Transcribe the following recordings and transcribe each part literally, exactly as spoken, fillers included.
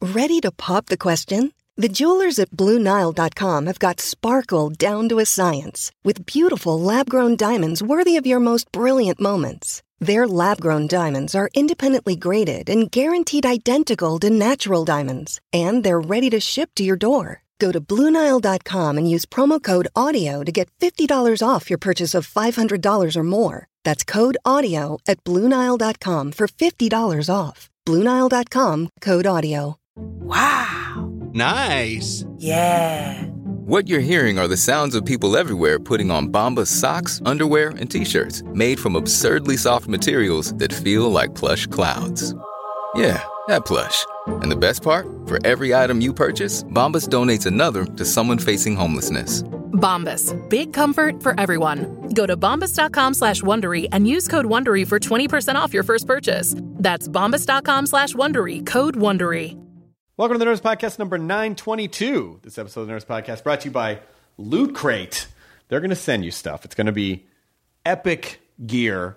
Ready to pop the question? The jewelers at Blue Nile dot com have got sparkle down to a science with beautiful lab-grown diamonds worthy of your most brilliant moments. Their lab-grown diamonds are independently graded and guaranteed identical to natural diamonds, and they're ready to ship to your door. Go to Blue Nile dot com and use promo code AUDIO to get fifty dollars off your purchase of five hundred dollars or more. That's code AUDIO at Blue Nile dot com for fifty dollars off. Blue Nile dot com, code AUDIO. Wow. Nice. Yeah. What you're hearing are the sounds of people everywhere putting on Bombas socks, underwear, and T-shirts made from absurdly soft materials that feel like plush clouds. Yeah, that plush. And the best part? For every item you purchase, Bombas donates another to someone facing homelessness. Bombas. Big comfort for everyone. Go to bombas dot com slash Wondery and use code Wondery for twenty percent off your first purchase. That's bombas dot com slash Wondery. Code Wondery. Welcome to the Nerdist Podcast number nine twenty-two. This episode of the Nerdist Podcast brought to you by Loot Crate. They're going to send you stuff. It's going to be epic gear,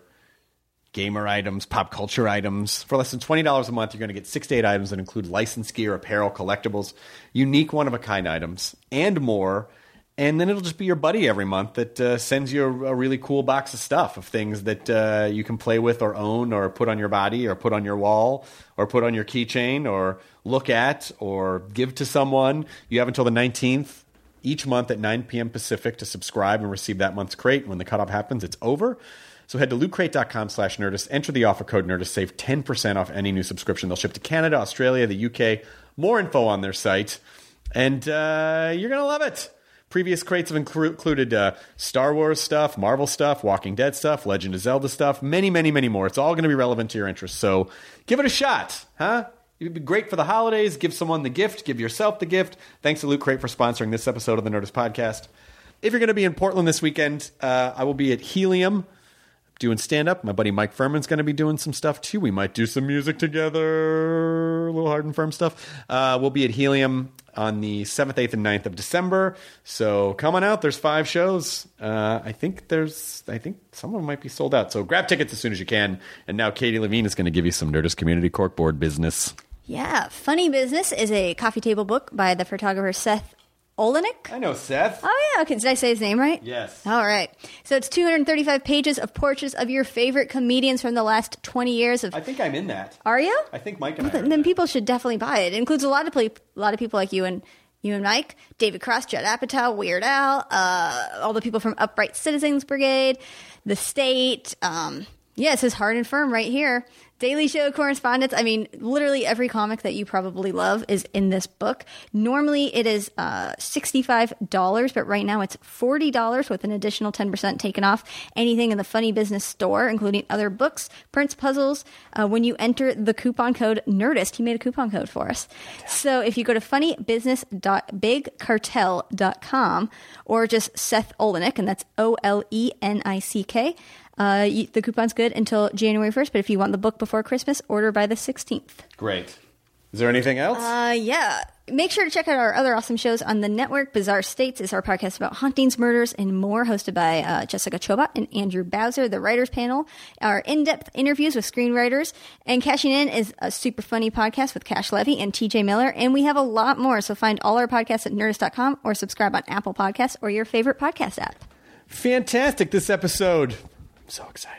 gamer items, pop culture items. For less than twenty dollars a month, you're going to get six to eight items that include licensed gear, apparel, collectibles, unique one-of-a-kind items, and more. And then it'll just be your buddy every month that uh, sends you a, a really cool box of stuff, of things that uh, you can play with or own or put on your body or put on your wall or put on your keychain or look at or give to someone. You have until the nineteenth each month at nine p.m. Pacific to subscribe and receive that month's crate. When the cutoff happens, it's over. So head to loot crate dot com slash Nerdist. Enter the offer code Nerdist. Save ten percent off any new subscription. They'll ship to Canada, Australia, the U K. More info on their site. And uh, you're going to love it. Previous crates have inclu- included uh, Star Wars stuff, Marvel stuff, Walking Dead stuff, Legend of Zelda stuff, many, many, many more. It's all going to be relevant to your interests. So give it a shot, huh? It'd be great for the holidays. Give someone the gift. Give yourself the gift. Thanks to Loot Crate for sponsoring this episode of the Nerdist Podcast. If you're going to be in Portland this weekend, uh, I will be at Helium doing stand-up. My buddy Mike Furman's going to be doing some stuff, too. We might do some music together. A little Hard and Firm stuff. Uh, we'll be at Helium on the seventh, eighth, and ninth of December. So come on out. There's five shows. Uh, I think there's, I think some of them might be sold out. So grab tickets as soon as you can. And now Katie Levine is going to give you some Nerdist Community Corkboard business. Yeah. Funny Business is a coffee table book by the photographer Seth Olenek. I know Seth. Oh, yeah. Okay. Did I say his name right? Yes. All right. So it's two hundred thirty-five pages of portraits of your favorite comedians from the last twenty years. Of. I think I'm in that. Are you? I think Mike and well, I are Then, then that. people should definitely buy it. It includes a lot of ple- a lot of people like you and you and Mike, David Cross, Judd Apatow, Weird Al, uh, all the people from Upright Citizens Brigade, The State. Um, yeah, it says Hard and Firm right here. Daily Show correspondents. I mean, literally every comic that you probably love is in this book. Normally it is uh, sixty-five dollars, but right now it's forty dollars with an additional ten percent taken off anything in the Funny Business store, including other books, prints, puzzles. Uh, when you enter the coupon code NERDIST, he made a coupon code for us. So if you go to funny business dot big cartel dot com or just Seth Olenek, and that's O L E N I C K, Uh, you, the coupon's good until January first, but if you want the book before Christmas, order by the sixteenth. Great. Is there anything else? Uh, yeah. Make sure to check out our other awesome shows on the network. Bizarre States is our podcast about hauntings, murders, and more, hosted by uh, Jessica Chobot and Andrew Bowser, the writers panel. Our in-depth interviews with screenwriters. And Cashing In is a super funny podcast with Cash Levy and T J Miller. And we have a lot more, so find all our podcasts at nerdist dot com or subscribe on Apple Podcasts or your favorite podcast app. Fantastic. This episode... I'm so excited.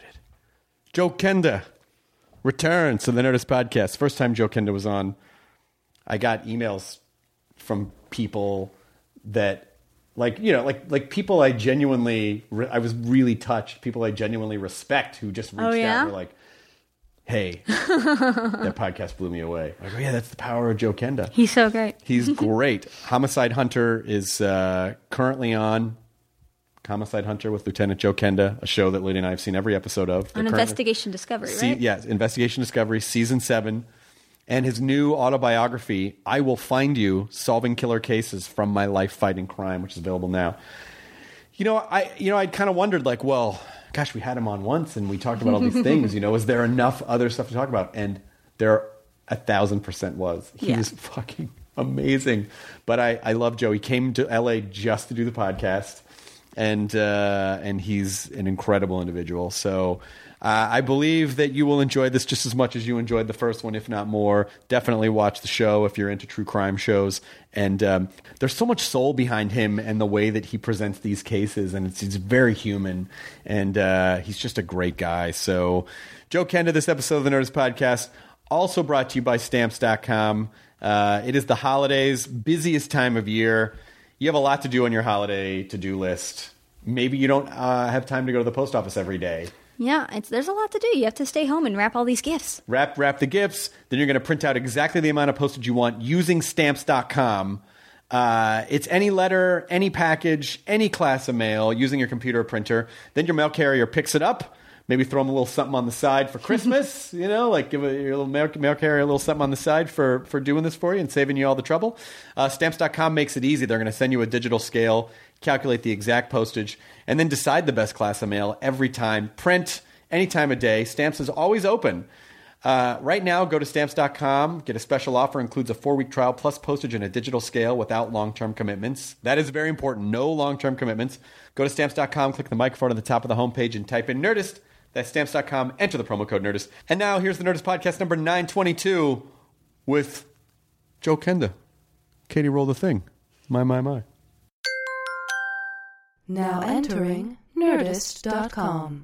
Joe Kenda returns to the Nerdist Podcast. First time Joe Kenda was on, I got emails from people that, like, you know, like like people I genuinely, I was really touched. People I genuinely respect who just reached oh, yeah? out and were like, hey, that podcast blew me away. I go, yeah, that's the power of Joe Kenda. He's so great. He's great. Homicide Hunter is uh, currently on. Homicide Hunter with Lieutenant Joe Kenda, a show that Lydia and I have seen every episode of. On Investigation Discovery, se- right? Yeah, Investigation Discovery, season seven. And his new autobiography, I Will Find You, Solving Killer Cases from My Life Fighting Crime, which is available now. You know, I you know, I kind of wondered, like, well, gosh, we had him on once and we talked about all these things. You know, is there enough other stuff to talk about? And there a thousand percent was. He yeah. was fucking amazing. But I, I love Joe. He came to L A just to do the podcast. And uh, and he's an incredible individual. So Uh, I believe that you will enjoy this just as much as you enjoyed the first one, if not more. Definitely watch the show if you're into true crime shows. And um, there's so much soul behind him and the way that he presents these cases, and it's, he's very human, and uh, he's just a great guy. So, Joe Kenda, this episode of the Nerdist Podcast, also brought to you by Stamps dot com. Uh, it is the holidays, busiest time of year. You have a lot to do on your holiday to-do list. Maybe you don't uh, have time to go to the post office every day. Yeah, it's, there's a lot to do. You have to stay home and wrap all these gifts. Wrap wrap the gifts. Then you're going to print out exactly the amount of postage you want using Stamps dot com. Uh, it's any letter, any package, any class of mail using your computer or printer. Then your mail carrier picks it up. Maybe throw them a little something on the side for Christmas. you know, like give a, your little mail, mail carrier a little something on the side for, for doing this for you and saving you all the trouble. Uh, Stamps dot com makes it easy. They're going to send you a digital scale, calculate the exact postage, and then decide the best class of mail every time. Print any time of day. Stamps is always open. Uh, right now, go to Stamps dot com. Get a special offer. Includes a four-week trial plus postage and a digital scale without long-term commitments. That is very important. No long-term commitments. Go to Stamps dot com. Click the microphone at the top of the homepage and type in Nerdist. That's Stamps dot com. Enter the promo code Nerdist. And now, here's the Nerdist Podcast number nine twenty-two with Joe Kenda. Katie, roll the thing. My, my, my. Now entering Nerdist dot com.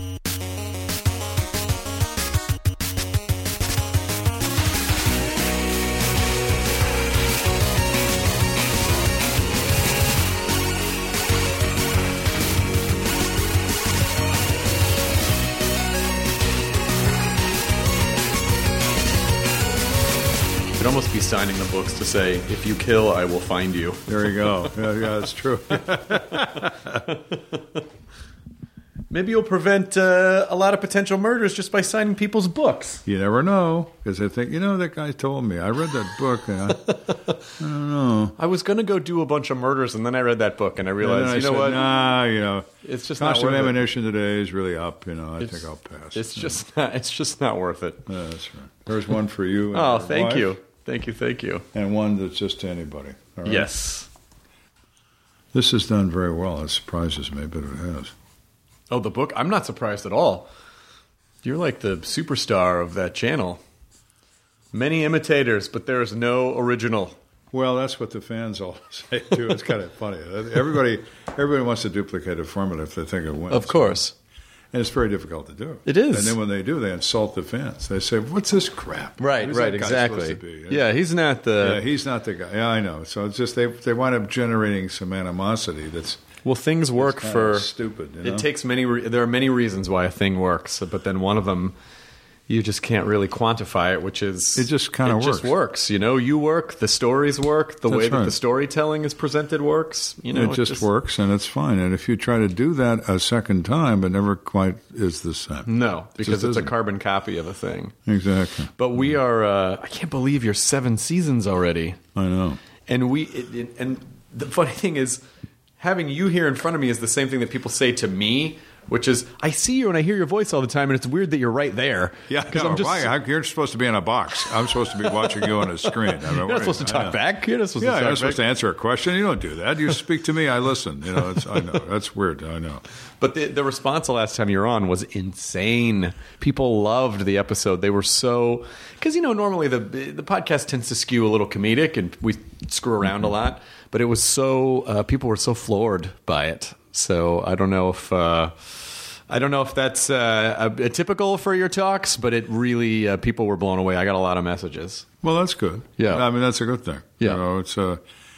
Could almost be signing the books to say, if you kill, I will find you. There you go. Yeah, yeah, that's true. Maybe you'll prevent uh, a lot of potential murders just by signing people's books. You never know, because I think, you know, that guy told me. I read that book, and I, I don't know. I was going to go do a bunch of murders, and then I read that book, and I realized, and you know said, what? Nah, you know, it's just cost not of worth ammunition it. today is really up. You know, I it's, think I'll pass. It's yeah. just not. It's just not worth it. Yeah, that's right. There's one for you. And oh, your thank wife, you, thank you, thank you. And one that's just to anybody. All right? Yes. This is done very well. It surprises me, but it has. Oh, the book? I'm not surprised at all. You're like the superstar of that channel. Many imitators, but there is no original. Well, that's what the fans all say, too. It's kind of funny. Everybody everybody wants to duplicate a formula if they think it wins. Of course. And it's very difficult to do. It is. And then when they do, they insult the fans. They say, what's this crap? Right, Who's right, that guy exactly. supposed to be? Yeah, he's not the... Yeah, he's not the guy. Yeah, I know. So it's just they they wind up generating some animosity that's... Well, things work kind for... of stupid, you know? It takes many... Re- there are many reasons why a thing works, but then one of them... You just can't really quantify it, which is... It just kind of works. It just works. You know, you work, the stories work, the That's way that right. the storytelling is presented works. You know, it, just, just works, and it's fine. And if you try to do that a second time, it never quite is the same. No, because it it's a isn't. carbon copy of a thing. Exactly. But we are... Uh, I can't believe you're seven seasons already. I know. And we... It, it, and the funny thing is, having you here in front of me is the same thing that people say to me, which is, I see you and I hear your voice all the time, and it's weird that you're right there. Yeah, because no, I'm just. why? You're supposed to be in a box. I'm supposed to be watching you on a screen. I mean, You're not supposed to talk back. You're not supposed Yeah, to talk you're back. supposed to answer a question. You don't do that. You speak to me. I listen. You know, it's, I know that's weird. I know. But the, the response the last time you were on was insane. People loved the episode. They were so because you know normally the the podcast tends to skew a little comedic and we screw around Mm-hmm. a lot. But it was so uh, people were so floored by it. So I don't know if. Uh, I don't know if that's uh, a, a typical for your talks, but it really uh, people were blown away. I got a lot of messages. Well, that's good. Yeah. I mean that's a good thing. Yeah. You know, it's uh,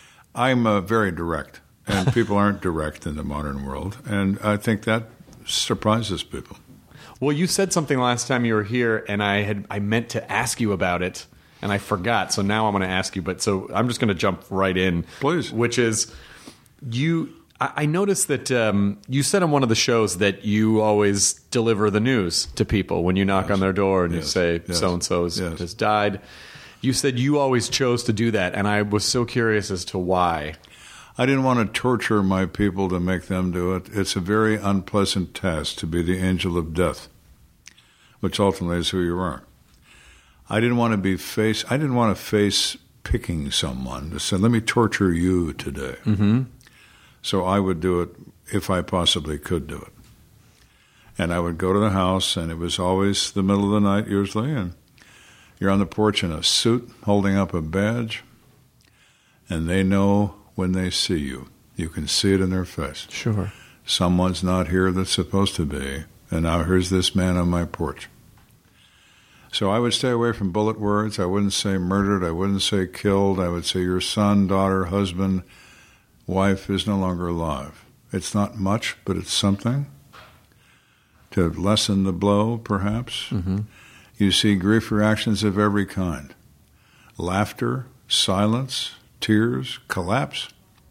I'm uh, very direct, and people aren't direct in the modern world, and I think that surprises people. Well, you said something last time you were here, and I had I meant to ask you about it, and I forgot. So now I'm going to ask you. But so I'm just going to jump right in, Please. Which is you. I noticed that um, you said on one of the shows that you always deliver the news to people when you knock Yes. on their door and Yes. you say Yes. so-and-so Yes. has died. You said you always chose to do that, and I was so curious as to why. I didn't want to torture my people to make them do it. It's a very unpleasant task to be the angel of death, which ultimately is who you are. I didn't want to be face. I didn't want to face picking someone to say, "Let me torture you today." Mm-hmm. So I would do it if I possibly could do it. And I would go to the house, and it was always the middle of the night usually, and you're on the porch in a suit holding up a badge, and they know when they see you. You can see it in their face. Sure. Someone's not here that's supposed to be, and now here's this man on my porch. So I would stay away from bullet words. I wouldn't say murdered. I wouldn't say killed. I would say your son, daughter, husband, wife is no longer alive. It's not much, but it's something to lessen the blow, perhaps. Mm-hmm. You see grief reactions of every kind. Laughter, silence, tears, collapse.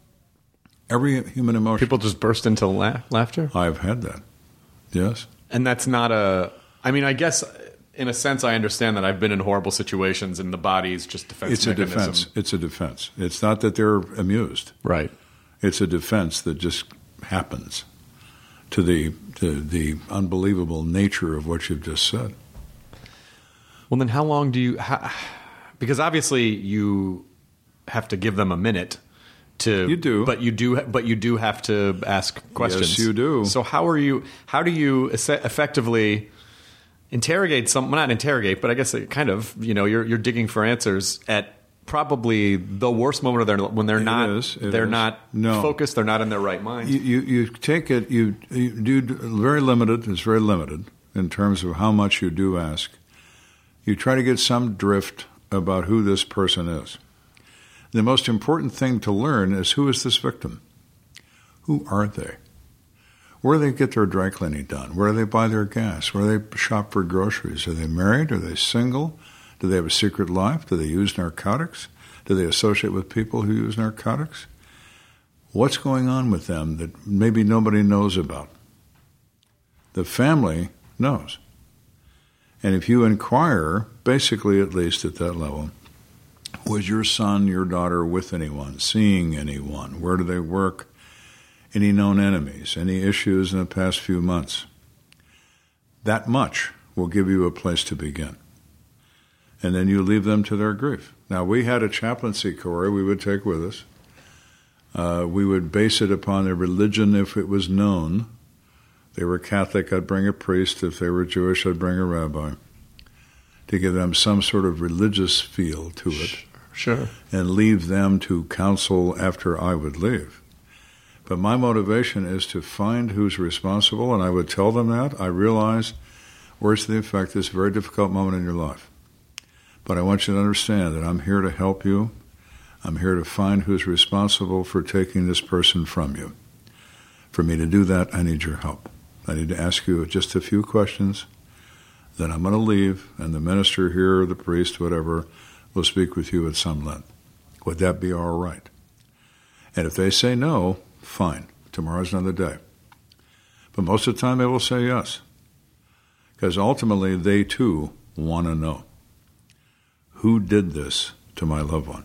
Every human emotion. People just burst into la- laughter? I've had that, yes. And that's not a... I mean, I guess, in a sense, I understand that I've been in horrible situations and the body's just defense It's mechanism. a defense. It's a defense. It's not that they're amused. Right. It's a defense that just happens to the to the unbelievable nature of what you've just said. Well, then how long do you... How, because obviously you have to give them a minute to... You do. But you do, but you do have to ask questions. Yes, you do. So how are you... How do you effectively interrogate some... Well, not interrogate, but I guess it kind of, you know, you're you're digging for answers at probably the worst moment of their... When they're It not... is, it they're is. not No. focused, they're not in their right mind. You, you, you take it, you, you do very limited, it's very limited in terms of how much you do ask. You try to get some drift about who this person is. The most important thing to learn is who is this victim? Who are they? Where do they get their dry cleaning done? Where do they buy their gas? Where do they shop for groceries? Are they married? Are they single? Do they have a secret life? Do they use narcotics? Do they associate with people who use narcotics? What's going on with them that maybe nobody knows about? The family knows. And if you inquire, basically at least at that level, was your son, your daughter with anyone, seeing anyone? Where do they work? Any known enemies? Any issues in the past few months? That much will give you a place to begin. And then you leave them to their grief. Now, we had a chaplaincy corps we would take with us. Uh, we would base it upon their religion if it was known. If they were Catholic, I'd bring a priest. If they were Jewish, I'd bring a rabbi to give them some sort of religious feel to it. Sure. And leave them to counsel after I would leave. But my motivation is to find who's responsible, and I would tell them that. I realize words to the effect, this very difficult moment in your life. But I want you to understand that I'm here to help you. I'm here to find who's responsible for taking this person from you. For me to do that, I need your help. I need to ask you just a few questions. Then I'm going to leave, and the minister here, the priest, whatever, will speak with you at some length. Would that be all right? And if they say no, fine. Tomorrow's another day. But most of the time they will say yes. Because ultimately they too want to know. Who did this to my loved one?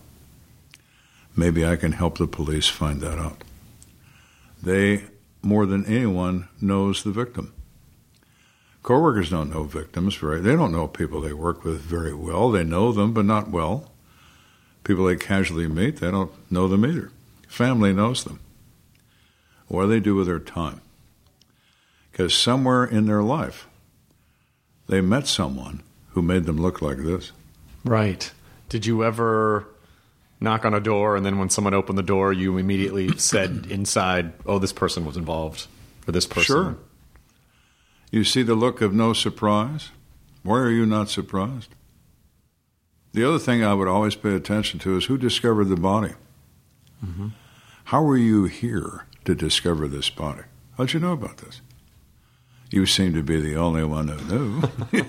Maybe I can help the police find that out. They, more than anyone, knows the victim. Coworkers don't know victims very. They don't know people they work with very well. They know them, but not well. People they casually meet, they don't know them either. Family knows them. What do they do with their time? Because somewhere in their life, they met someone who made them look like this. Right. Did you ever knock on a door, and then when someone opened the door, you immediately said inside, oh, this person was involved, or this person? Sure. You see the look of no surprise? Why are you not surprised? The other thing I would always pay attention to is who discovered the body. Mm-hmm. How were you here to discover this body? How'd you know about this? You seem to be the only one who knew.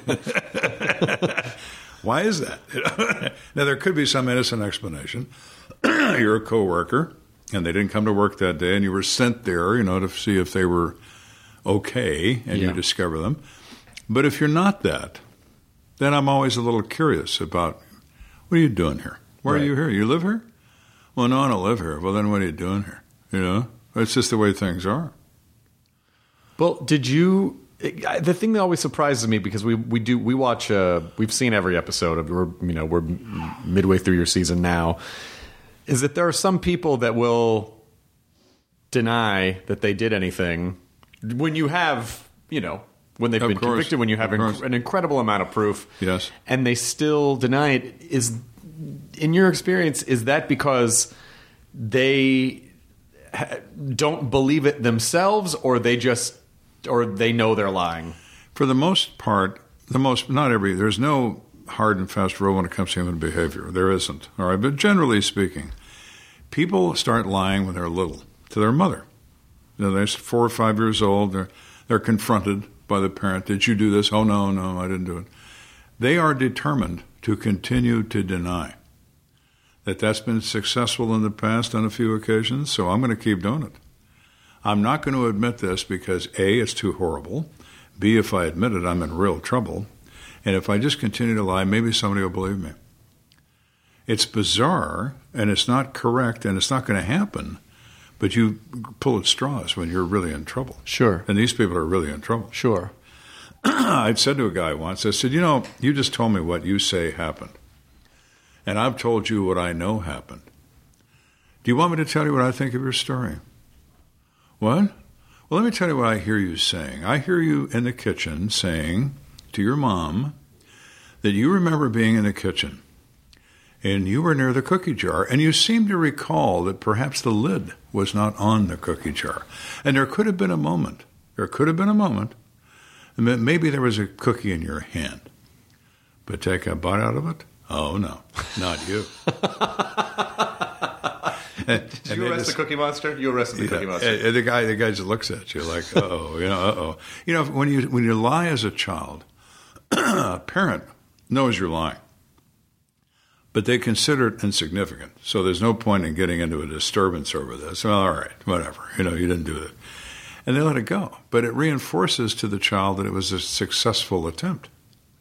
Why is that? Now, there could be some innocent explanation. You're a coworker, and they didn't come to work that day, and you were sent there, you know, to see if they were okay, and yeah. you discover them. But if you're not that, then I'm always a little curious about, what are you doing here? Why right. are you here? You live here? Well, no, I don't live here. Well, then what are you doing here? You know, it's just the way things are. Well, did you... The thing that always surprises me, because we we do we watch uh, we've seen every episode of we're you know we're midway through your season now, is that there are some people that will deny that they did anything when you have you know when they've Of been course. convicted, when you have Of inc- course. an incredible amount of proof, Yes. and they still deny it. Is, in your experience, is that because they ha- don't believe it themselves, or they just, or they know they're lying? For the most part, the most, not every, there's no hard and fast rule when it comes to human behavior. There isn't. All right. But generally speaking, people start lying when they're little to their mother. You know, they're four or five years old. They're, they're confronted by the parent. Did you do this? Oh, no, no, I didn't do it. They are determined to continue to deny that that's been successful in the past on a few occasions, so I'm going to keep doing it. I'm not going to admit this because, A, it's too horrible. B, if I admit it, I'm in real trouble. And if I just continue to lie, maybe somebody will believe me. It's bizarre, and it's not correct, and it's not going to happen, but you pull at straws when you're really in trouble. Sure. And these people are really in trouble. Sure. I'd said to a guy once, I said, you know, you just told me what you say happened. And I've told you what I know happened. Do you want me to tell you what I think of your story? What? Well, let me tell you what I hear you saying. I hear you in the kitchen saying to your mom that you remember being in the kitchen and you were near the cookie jar, and you seem to recall that perhaps the lid was not on the cookie jar. And there could have been a moment, there could have been a moment, and that maybe there was a cookie in your hand. But take a bite out of it? Oh, no, not you. Did you arrest the Cookie Monster? You arrested the Yeah, Cookie Monster. and the guy, the guy just looks at you like, uh-oh, you know, uh-oh. You know, when you when you lie as a child, a parent knows you're lying, but they consider it insignificant. So there's no point in getting into a disturbance over this. Well, all right, whatever. You know, you didn't do it. And they let it go. But it reinforces to the child that it was a successful attempt.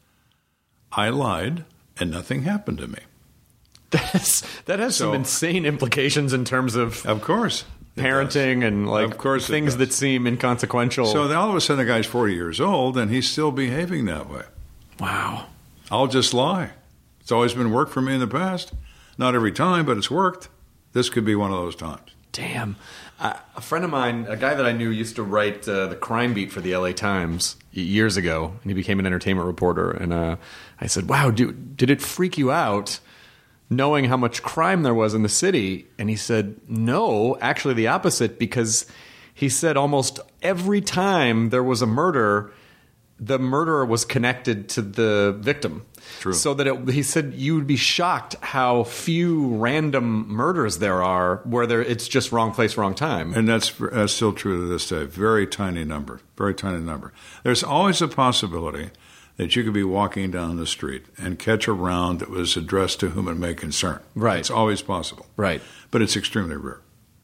I lied, and nothing happened to me. That's, that has So- some insane implications in terms of Of course. it parenting does. and like Of course it things does. that seem inconsequential. So then all of a sudden the guy's forty years old, and he's still behaving that way. wow. I'll just lie. It's always been worked for me in the past. Not every time, but it's worked. This could be one of those times. Damn. Uh, a friend of mine, a guy that I knew, used to write uh, the crime beat for the L A Times y- years ago, and he became an entertainment reporter. And uh, I said, wow, dude, did it freak you out knowing how much crime there was in the city? And he said, no, actually the opposite, because he said almost every time there was a murder, the murderer was connected to the victim. True. So that it, he said you would be shocked how few random murders there are where there, it's just wrong place, wrong time. And that's, that's still true to this day. Very tiny number. Very tiny number. There's always a possibility that you could be walking down the street and catch a round that was addressed to whom it may concern. Right. It's always possible. Right. But it's extremely rare.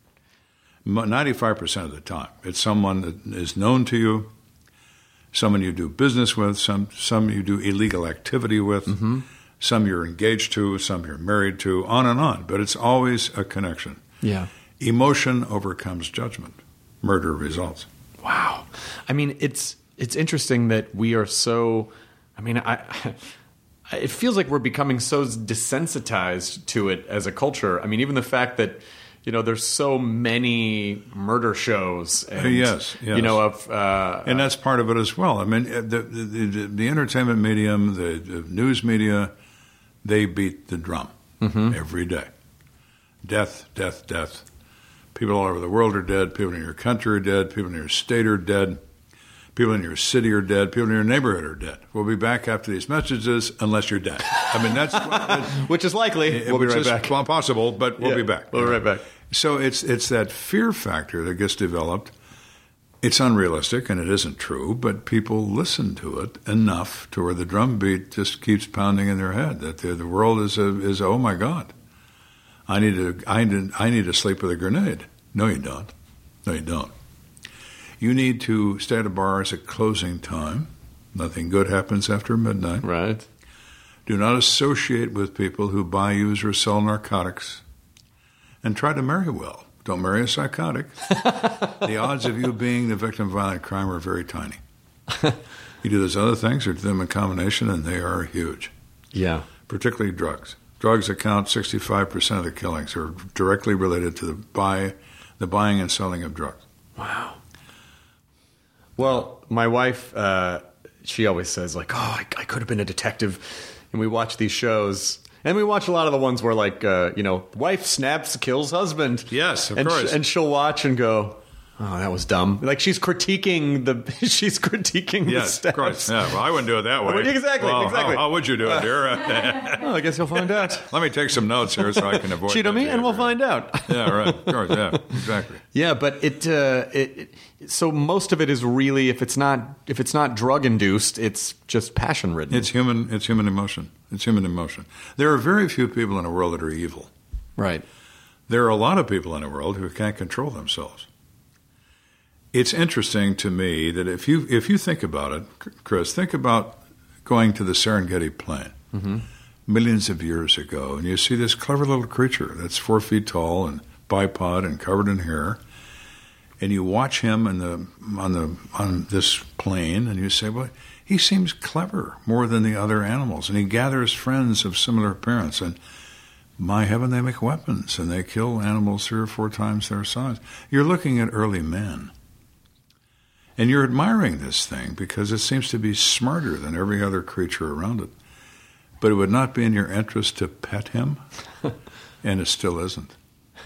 ninety-five percent of the time, it's someone that is known to you, someone you do business with, some some you do illegal activity with, mm-hmm. some you're engaged to, some you're married to, on and on. But it's always a connection. Yeah. Emotion overcomes judgment. Murder results. Wow. I mean, it's it's interesting that we are so. I mean, I. It feels like we're becoming so desensitized to it as a culture. I mean, even the fact that, you know, there's so many murder shows. And, yes, yes. You know, of uh, and that's part of it as well. I mean, the the, the, the entertainment medium, the, the news media, they beat the drum mm-hmm. every day. Death, death, death. People all over the world are dead. People in your country are dead. People in your state are dead. People in your city are dead. People in your neighborhood are dead. We'll be back after these messages, unless you're dead. I mean, that's which is likely. We'll be which right is back. possible, but we'll Yeah, be back. We'll be right back. So it's it's that fear factor that gets developed. It's unrealistic and it isn't true, but people listen to it enough to where the drum beat just keeps pounding in their head that the, the world is a, is oh my God, I need to I need I need to sleep with a grenade. No, you don't. No, you don't. You need to stay at a bar at closing time. Nothing good happens after midnight. Right. Do not associate with people who buy, use, or sell narcotics. And try to marry well. Don't marry a psychotic. The odds of you being the victim of violent crime are very tiny. You do those other things or do them in combination, and they are huge. Yeah. Particularly drugs. Drugs account sixty-five percent of the killings are directly related to the buy, the buying and selling of drugs. Wow. Well, my wife, uh, she always says, like, oh, I, I could have been a detective. And we watch these shows. And we watch a lot of the ones where, like, uh, you know, wife snaps, kills husband. Yes, of and course. Sh- and she'll watch and go, oh, that was dumb. Like, she's critiquing the she's critiquing Yes, the steps. of course. Yeah, well, I wouldn't do it that way. Well, exactly, Well, exactly. How, how would you do it, dear? Well, I guess you'll find out. Let me take some notes here so I can avoid Cheat on that me and we'll behavior. find out. Yeah, right. Of course, yeah, exactly. Yeah, but it, uh, it, it so most of it is really, if it's not if it's not drug induced, it's just passion ridden. It's human. It's human emotion. It's human emotion. There are very few people in the world that are evil. Right. There are a lot of people in the world who can't control themselves. It's interesting to me that if you if you think about it, Chris, think about going to the Serengeti Plain Mm-hmm. millions of years ago, and you see this clever little creature that's four feet tall and bipod and covered in hair, and you watch him in the on the on this plain, and you say, well, he seems clever more than the other animals, and he gathers friends of similar appearance, and my heaven, they make weapons, and they kill animals three or four times their size. You're looking at early men. And you're admiring this thing because it seems to be smarter than every other creature around it. But it would not be in your interest to pet him, and it still isn't.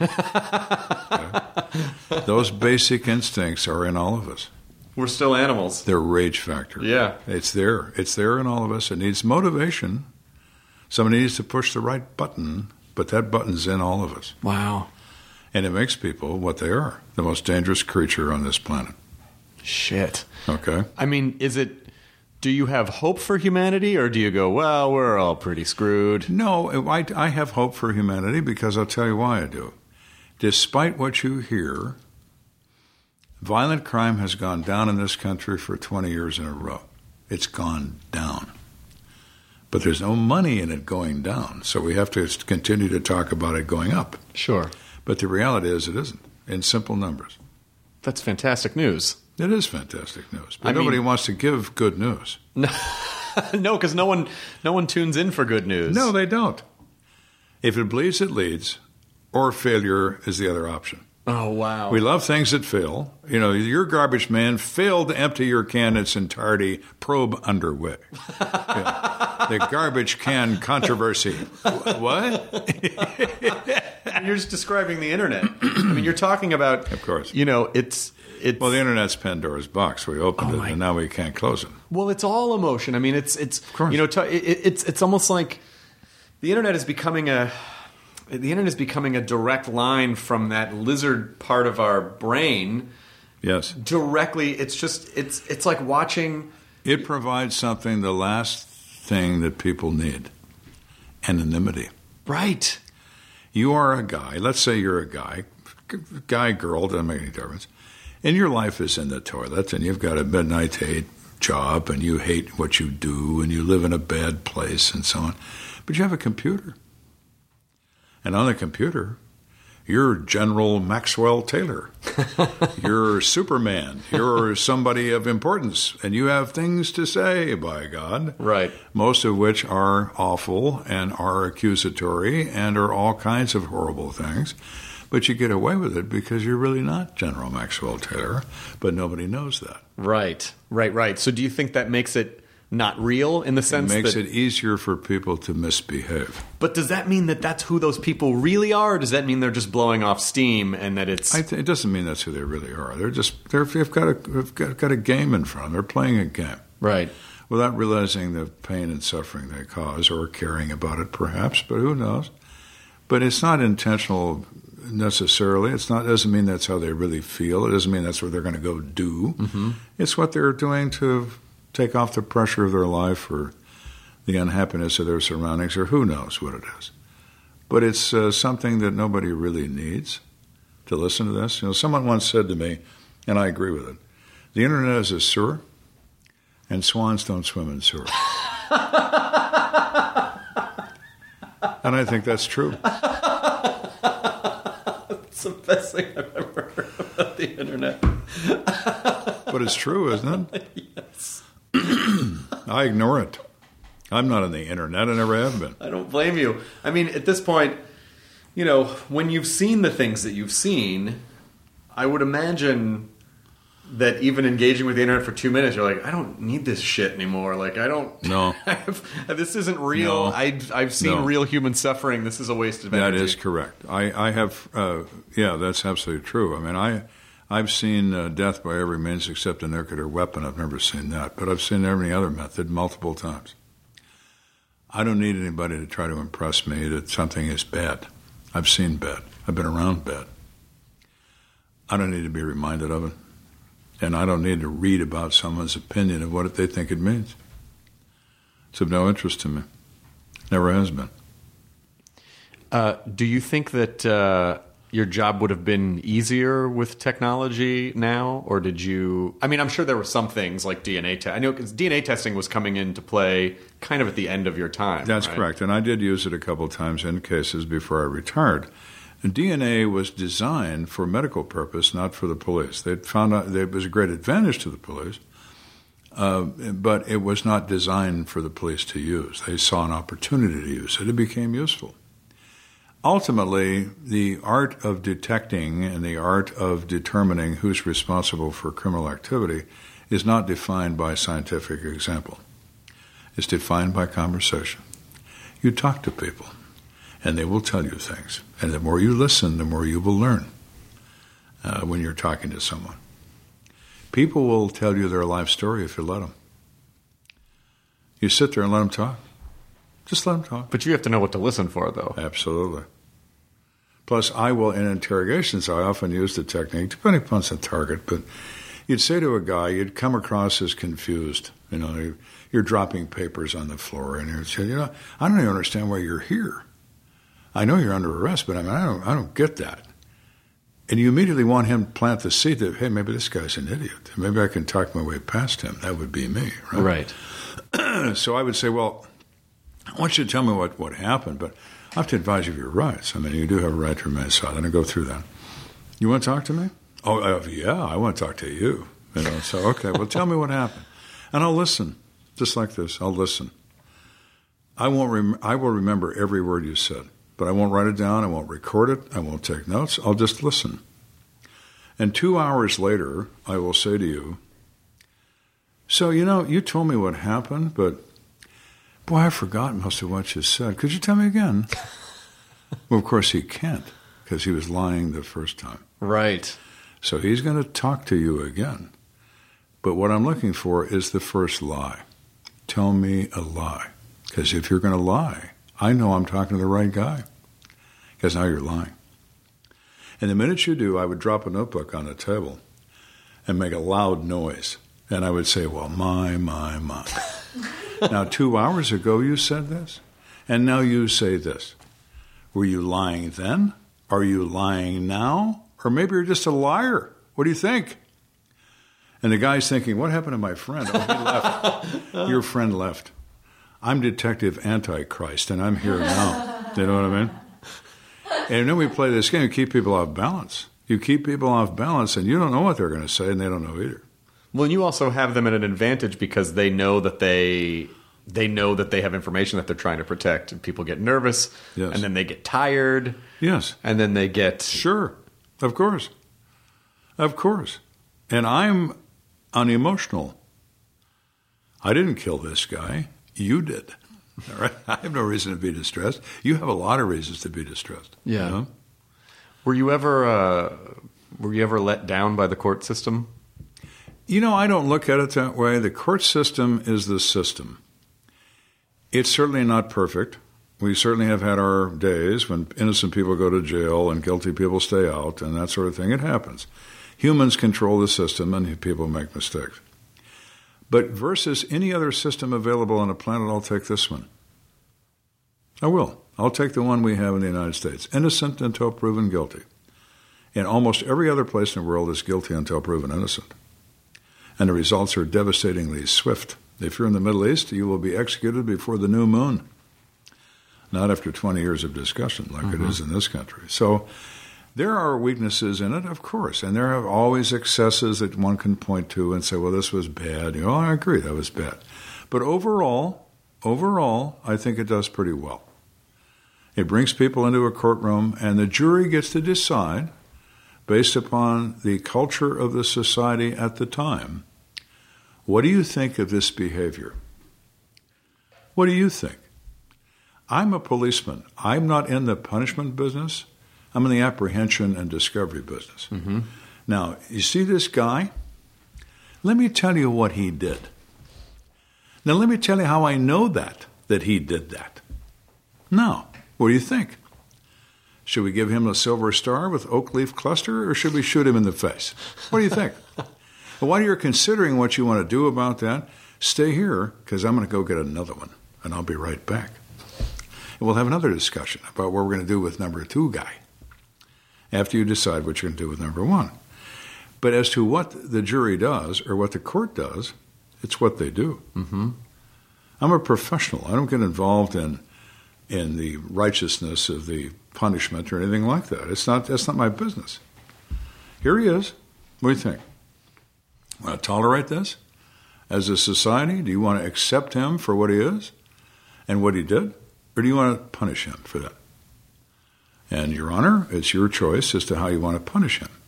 Okay? Those basic instincts are in all of us. We're still animals. They're rage factor. Yeah. It's there. It's there in all of us. It needs motivation. Somebody needs to push the right button, but that button's in all of us. Wow. And it makes people what they are, the most dangerous creature on this planet. Shit. Okay? I mean, is it, do you have hope for humanity, or do you go, well, we're all pretty screwed? No, I, I have hope for humanity because I'll tell you why I do. Despite what you hear, violent crime has gone down in this country for twenty years in a row. It's gone down. But there's no money in it going down, so we have to continue to talk about it going up. Sure. But the reality is it isn't, in simple numbers. That's fantastic news. It is fantastic news, but I nobody mean- wants to give good news. No, because no one, no one tunes in for good news. No, they don't. If it bleeds, it leads, or failure is the other option. Oh, wow. We love things that fail. You know, your garbage man failed to empty your can in its entirety, probe underway. Yeah. The garbage can controversy. What? You're just describing the internet. I mean, you're talking about, Of course. you know, it's, it's, Well, the internet's Pandora's box. We opened Oh, it, my- and now we can't close it. well, it's all emotion. I mean, it's, it's, course. you know, t- it, it's, it's almost like the internet is becoming a, the internet is becoming a direct line from that lizard part of our brain Yes. directly. It's just, it's, it's like watching. It provides something, the last thing that people need, anonymity. Right. You are a guy, let's say you're a guy, guy, girl, doesn't make any difference, and your life is in the toilet, and you've got a midnight to eight job, and you hate what you do, and you live in a bad place, and so on. But you have a computer. And on the computer, you're General Maxwell Taylor. You're Superman. You're somebody of importance. And you have things to say, by God. Right. Most of which are awful and are accusatory and are all kinds of horrible things. But you get away with it because you're really not General Maxwell Taylor. But nobody knows that. Right. Right. Right. So do you think that makes it not real in the It sense makes that, it easier for people to misbehave. but does that mean that that's who those people really are? Or does that mean they're just blowing off steam and that it's, I th- it doesn't mean that's who they really are. They're just they're, they've got a they've got, got a game in front of them. They're playing a game right. without realizing the pain and suffering they cause or caring about it, perhaps. But who knows? But it's not intentional necessarily. It's not doesn't mean that's how they really feel. It doesn't mean that's what they're going to go do. Mm-hmm. It's what they're doing to take off the pressure of their life or the unhappiness of their surroundings, or who knows what it is. But it's uh, something that nobody really needs to listen to this. You know, someone once said to me, and I agree with it, the internet is a sewer, and swans don't swim in sewers. And I think that's true. It's the best thing I've ever heard about the internet. But it's true, isn't it? Yes. I ignore it. I'm not on the internet. I never have been. I don't blame you. I mean, at this point, you know, when you've seen the things that you've seen, I would imagine that even engaging with the internet for two minutes, you're like, I don't need this shit anymore. Like, I don't. No. This isn't real. No. I, I've seen No. real human suffering. This is a waste of energy. That is correct. I, I have, uh, yeah, that's absolutely true. I mean, I, I've seen uh, death by every means except a nuclear weapon. I've never seen that. But I've seen every other method multiple times. I don't need anybody to try to impress me that something is bad. I've seen bad. I've been around bad. I don't need to be reminded of it. And I don't need to read about someone's opinion of what they think it means. It's of no interest to me. Never has been. Uh, do you think that uh, your job would have been easier with technology now? Or did you... I mean, I'm sure there were some things like D N A testing. I know because D N A testing was coming into play kind of at the end of your time. That's right? correct. And I did use it a couple of times in cases before I retired. And D N A was designed for medical purpose, not for the police. They found out that it was a great advantage to the police, uh, but it was not designed for the police to use. They saw an opportunity to use it. It became useful. Ultimately, the art of detecting and the art of determining who's responsible for criminal activity is not defined by scientific example. It's defined by conversation. You talk to people, and they will tell you things. And the more you listen, the more you will learn uh, when you're talking to someone. People will tell you their life story if you let them. You sit there and let them talk. Just let them talk. But you have to know what to listen for, though. Absolutely. Plus, I will, in interrogations, I often use the technique, depending upon the target, but you'd say to a guy, you'd come across as confused. You know, you're dropping papers on the floor, and you'd say, you know, I don't even understand why you're here. I know you're under arrest, but I mean, I don't, I don't get that. And you immediately want him to plant the seed that, hey, maybe this guy's an idiot. Maybe I can talk my way past him. That would be me, right? Right. So I would say, well, I want you to tell me what, what happened, but I have to advise you of your rights. I mean, you do have a right to remain silent. And go through that. You want to talk to me? Oh, uh, yeah, I want to talk to you. You know, so, okay, well, tell me what happened. And I'll listen, just like this. I'll listen. I won't. Rem- I will remember every word you said. But I won't write it down, I won't record it, I won't take notes, I'll just listen. And two hours later, I will say to you, so, you know, you told me what happened, but, boy, I forgot most of what you said. Could you tell me again? Well, of course he can't, because he was lying the first time. Right. So he's going to talk to you again. But what I'm looking for is the first lie. Tell me a lie. Because if you're going to lie, I know I'm talking to the right guy, because now you're lying. And the minute you do, I would drop a notebook on the table and make a loud noise. And I would say, well, my, my, my. Now, two hours ago you said this, and now you say this. Were you lying then? Are you lying now? Or maybe you're just a liar. What do you think? And the guy's thinking, what happened to my friend? Oh, he left. Your friend left. I'm Detective Antichrist, and I'm here now. You know what I mean? And then we play this game. You keep people off balance. You keep people off balance, and you don't know what they're going to say, and they don't know either. Well, and you also have them at an advantage because they know that they they know that they have information that they're trying to protect. And people get nervous, Yes. and then they get tired. Yes. And then they get... Sure. Of course. Of course. And I'm unemotional. I didn't kill this guy. You did. All right? I have no reason to be distressed. You have a lot of reasons to be distressed. Yeah. You know? Were you ever uh, were you ever let down by the court system? You know, I don't look at it that way. The court system is the system. It's certainly not perfect. We certainly have had our days when innocent people go to jail and guilty people stay out and that sort of thing. It happens. Humans control the system and people make mistakes. But versus any other system available on the planet, I'll take this one. I will. I'll take the one we have in the United States. Innocent until proven guilty. And almost every other place in the world is guilty until proven innocent. And the results are devastatingly swift. If you're in the Middle East, you will be executed before the new moon. Not after twenty years of discussion like mm-hmm. it is in this country. So there are weaknesses in it, of course, and there are always excesses that one can point to and say, well, this was bad. You know, I agree, that was bad. But overall, overall, I think it does pretty well. It brings people into a courtroom, and the jury gets to decide, based upon the culture of the society at the time, what do you think of this behavior? What do you think? I'm a policeman. I'm not in the punishment business. I'm in the apprehension and discovery business. Mm-hmm. Now, you see this guy? Let me tell you what he did. Now, let me tell you how I know that, that he did that. Now, what do you think? Should we give him a silver star with oak leaf cluster, or should we shoot him in the face? What do you think? Well, while you're considering what you want to do about that, stay here, because I'm going to go get another one, and I'll be right back. And we'll have another discussion about what we're going to do with number two guy after you decide what you're going to do with number one. But as to what the jury does or what the court does, it's what they do. Mm-hmm. I'm a professional. I don't get involved in in the righteousness of the punishment or anything like that. It's not. That's not my business. Here he is. What do you think? Want to tolerate this as a society? Do you want to accept him for what he is and what he did? Or do you want to punish him for that? And, Your Honor, it's your choice as to how you want to punish him.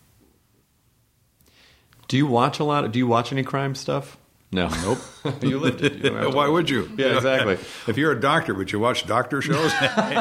Do you watch a lot? Of, do you watch any crime stuff? No. Nope. You lived it. You Why would you? Yeah, exactly. If you're a doctor, would you watch doctor shows?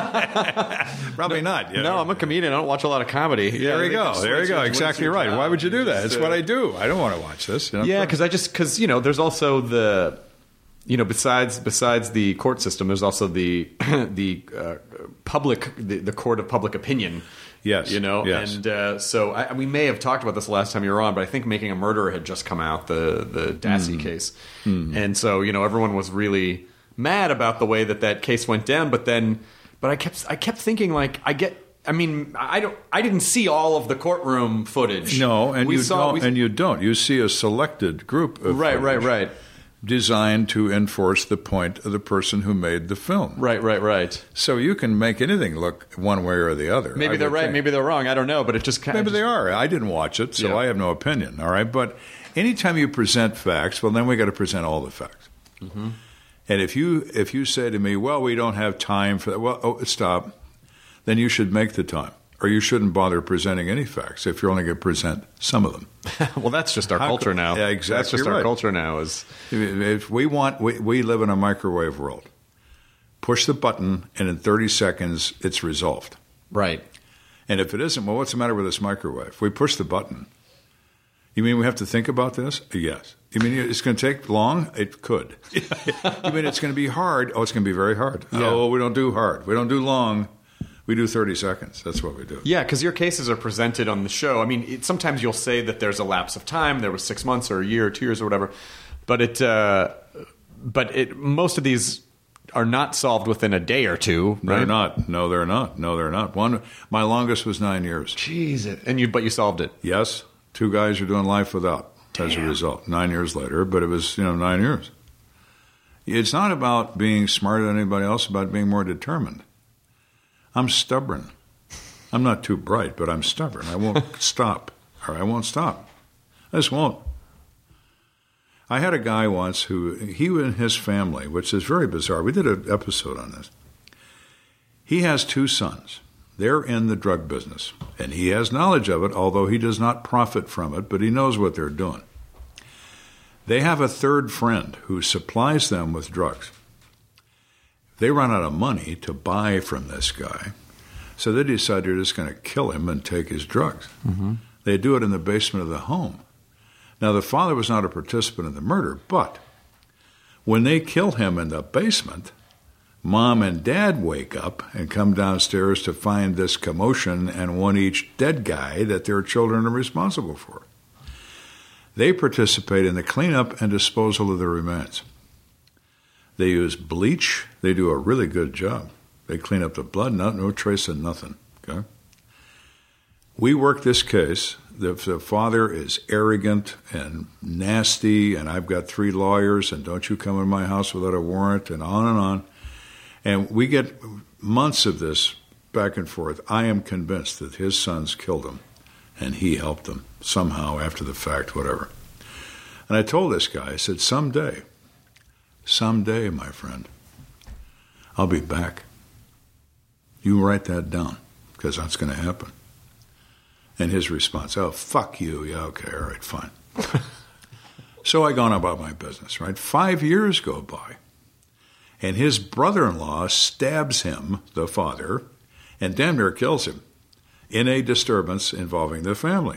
Probably not. You know? No, I'm a comedian. I don't watch a lot of comedy. Yeah, there you go. There you go. Exactly right. Why would you do that? It's what I do. I don't want to watch this. You know? Yeah, because I just because you know, there's also the, you know, besides besides the court system, there's also the the uh, public the, the court of public opinion. Yes. You know, yes. and uh, so I, we may have talked about this last time you were on, but I think Making a Murderer had just come out, the the Dassey mm. case, mm. and so you know everyone was really mad about the way that that case went down. But then, but I kept I kept thinking like I get. I mean, I don't. I didn't see all of the courtroom footage. No, and we you saw, don't. We, and you don't. You see a selected group of right, footage right, right. designed to enforce the point of the person who made the film. Right, right, right. So you can make anything look one way or the other. Maybe they're right, think. maybe they're wrong. I don't know, but it just kind maybe of they are. I didn't watch it, so yeah. I have no opinion. All right, but anytime you present facts, well, then we got to present all the facts. Mm-hmm. And if you if you say to me, "Well, we don't have time for that," well, oh, stop. Then you should make the time. Or you shouldn't bother presenting any facts if you're only going to present some of them. Well, that's just our How culture co- now. Yeah, exactly. That's just right. our culture now. Is if we want, we, we live in a microwave world. Push the button, and in thirty seconds, it's resolved. Right. And if it isn't, well, what's the matter with this microwave? If we push the button, you mean we have to think about this? Yes. You mean it's going to take long? It could. You mean it's going to be hard? Oh, it's going to be very hard. Yeah. Oh, we don't do hard. We don't do long. We do thirty seconds. That's what we do. Yeah, because your cases are presented on the show. I mean, it, sometimes you'll say that there's a lapse of time. There was six months or a year or two years or whatever. But it, uh, but it, most of these are not solved within a day or two. Right? They're not. No, they're not. No, they're not. One, my longest was nine years. Jesus. And you, but you solved it. Yes. Two guys are doing life without Damn. as a result. Nine years later, but it was you know nine years. It's not about being smarter than anybody else. It's about being more determined. I'm stubborn. I'm not too bright, but I'm stubborn. I won't stop. Or I won't stop. I just won't. I had a guy once who, he and his family, which is very bizarre. We did an episode on this. He has two sons. They're in the drug business, and he has knowledge of it, although he does not profit from it, but he knows what they're doing. They have a third friend who supplies them with drugs. They run out of money to buy from this guy, so they decide they're just going to kill him and take his drugs. Mm-hmm. They do it in the basement of the home. Now, the father was not a participant in the murder, but when they kill him in the basement, Mom and Dad wake up and come downstairs to find this commotion and one each dead guy that their children are responsible for. They participate in the cleanup and disposal of the remains. They use bleach. They do a really good job. They clean up the blood, not, no trace of nothing. Okay. We work this case. The, the father is arrogant and nasty, and I've got three lawyers, and don't you come in my house without a warrant, and on and on. And we get months of this back and forth. I am convinced that his sons killed him, and he helped them somehow after the fact, whatever. And I told this guy, I said, someday, someday, my friend, I'll be back. You write that down, because that's going to happen. And his response, oh, fuck you. Yeah, okay, all right, fine. So I go on about my business, right? Five years go by, and his brother-in-law stabs him, the father, and damn near kills him in a disturbance involving the family.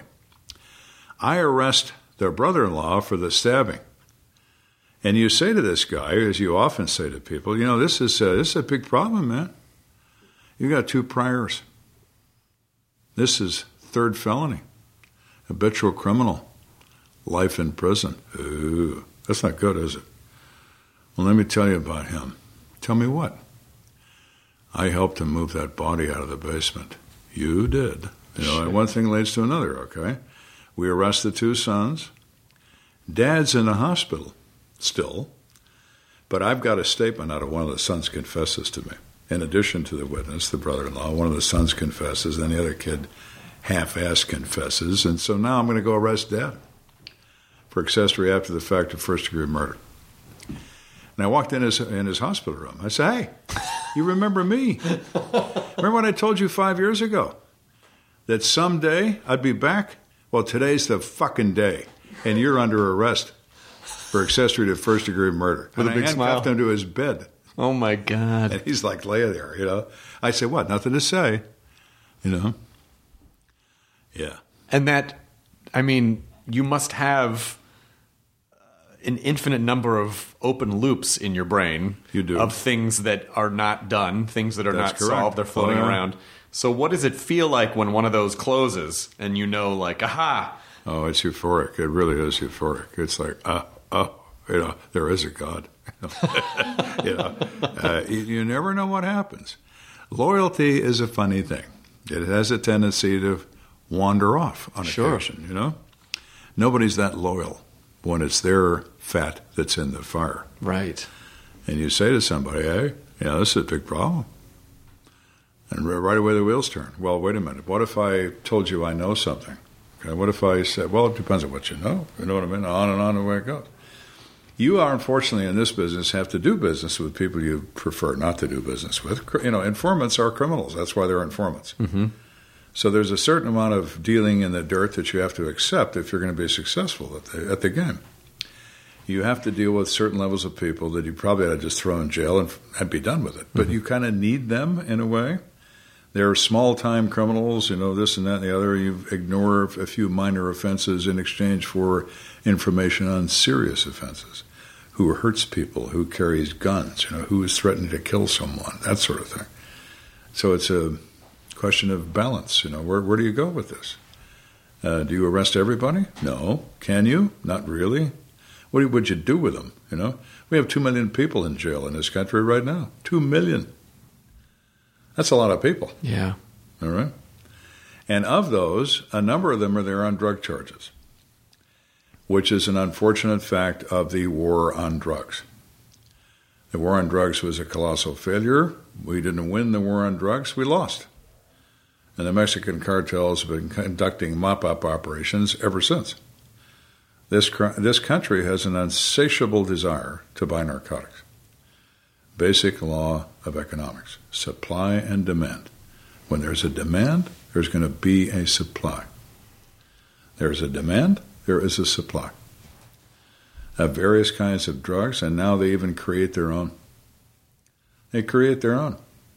I arrest the brother-in-law for the stabbing. And you say to this guy, as you often say to people, you know, this is a, this is a big problem, man. You got two priors. This is third felony, habitual criminal, life in prison. Ooh, that's not good, is it? Well, let me tell you about him. Tell me what? I helped him move that body out of the basement. You did. You know, and one thing leads to another, okay? We arrest the two sons. Dad's in the hospital still, but I've got a statement out of one of the sons confesses to me. In addition to the witness, the brother-in-law, one of the sons confesses, then the other kid half-ass confesses, and so now I'm going to go arrest Dad for accessory after the fact of first-degree murder. And I walked in his, in his hospital room. I said, hey, you remember me? Remember what I told you five years ago? That someday I'd be back? Well, today's the fucking day, and you're under arrest for accessory to first-degree murder. With and a big I handcuffed smile. him to his bed. Oh, my God. And he's like, lay there, you know. I said, what, nothing to say? You know? Yeah. And that, I mean, you must have an infinite number of open loops in your brain. You do. Of things that are not done, things that are That's not correct. solved, they're floating Oh, yeah. around. So what does it feel like when one of those closes and you know, like, aha? Oh, it's euphoric. It really is euphoric. It's like, oh, oh, you know, there is a God. you know, uh, you, you never know what happens. Loyalty is a funny thing. It has a tendency to wander off on Sure. occasion, you know? Nobody's that loyal when it's their fat that's in the fire. Right. And you say to somebody, hey, you know, this is a big problem. And right away the wheels turn. Well, wait a minute. What if I told you I know something? Okay, what if I said, well, it depends on what you know. You know what I mean? On and on the way it goes. You are, unfortunately, in this business, have to do business with people you prefer not to do business with. You know, informants are criminals. That's why they're informants. Mm-hmm. So there's a certain amount of dealing in the dirt that you have to accept if you're going to be successful at the, at the game. You have to deal with certain levels of people that you probably ought to just throw in jail and, and be done with it. But Mm-hmm. you kind of need them in a way. They're small-time criminals, you know, this and that and the other. You ignore a few minor offenses in exchange for information on serious offenses. Who hurts people, who carries guns, you know, who is threatening to kill someone, that sort of thing. So it's a question of balance, you know. Where, where do you go with this? Uh, do you arrest everybody? No. Can you? Not really. What would you do with them, you know? We have two million people in jail in this country right now. Two million. That's a lot of people. Yeah. All right? And of those, a number of them are there on drug charges, which is an unfortunate fact of the war on drugs. The war on drugs was a colossal failure. We didn't win the war on drugs. We lost. And the Mexican cartels have been conducting mop-up operations ever since. This, this country has an insatiable desire to buy narcotics. Basic law of economics, supply and demand. When there's a demand, there's going to be a supply. There's a demand, there is a supply of various kinds of drugs, and now they even create their own. They create their own.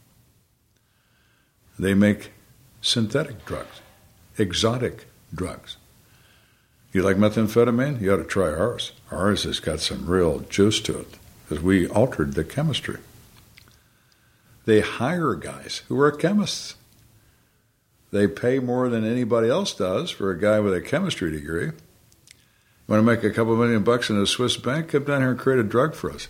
They make synthetic drugs, exotic drugs. You like methamphetamine? You ought to try ours. Ours has got some real juice to it, because we altered the chemistry. They hire guys who are chemists. They pay more than anybody else does for a guy with a chemistry degree. You want to make a couple million bucks in a Swiss bank? Come down here and create a drug for us.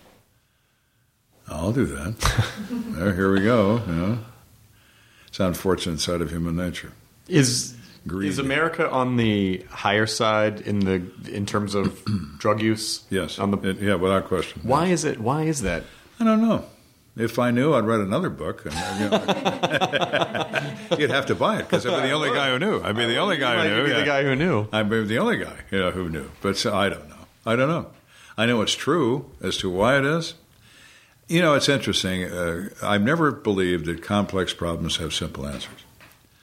I'll do that. There, here we go. You know, it's an unfortunate side of human nature. Is Greed. is America on the higher side in the in terms of drug use? Yes. On the It- yeah, without question. why is it? Why is that? I don't know. If I knew, I'd write another book. And, you know, you'd have to buy it because I'd be the only guy who knew. I'd be the only guy You who might knew. be yeah. the guy who knew. I'd be the only guy, you know, who knew. But so, I don't know. I don't know. I know it's true as to why it is. You know, it's interesting. Uh, I've never believed that complex problems have simple answers.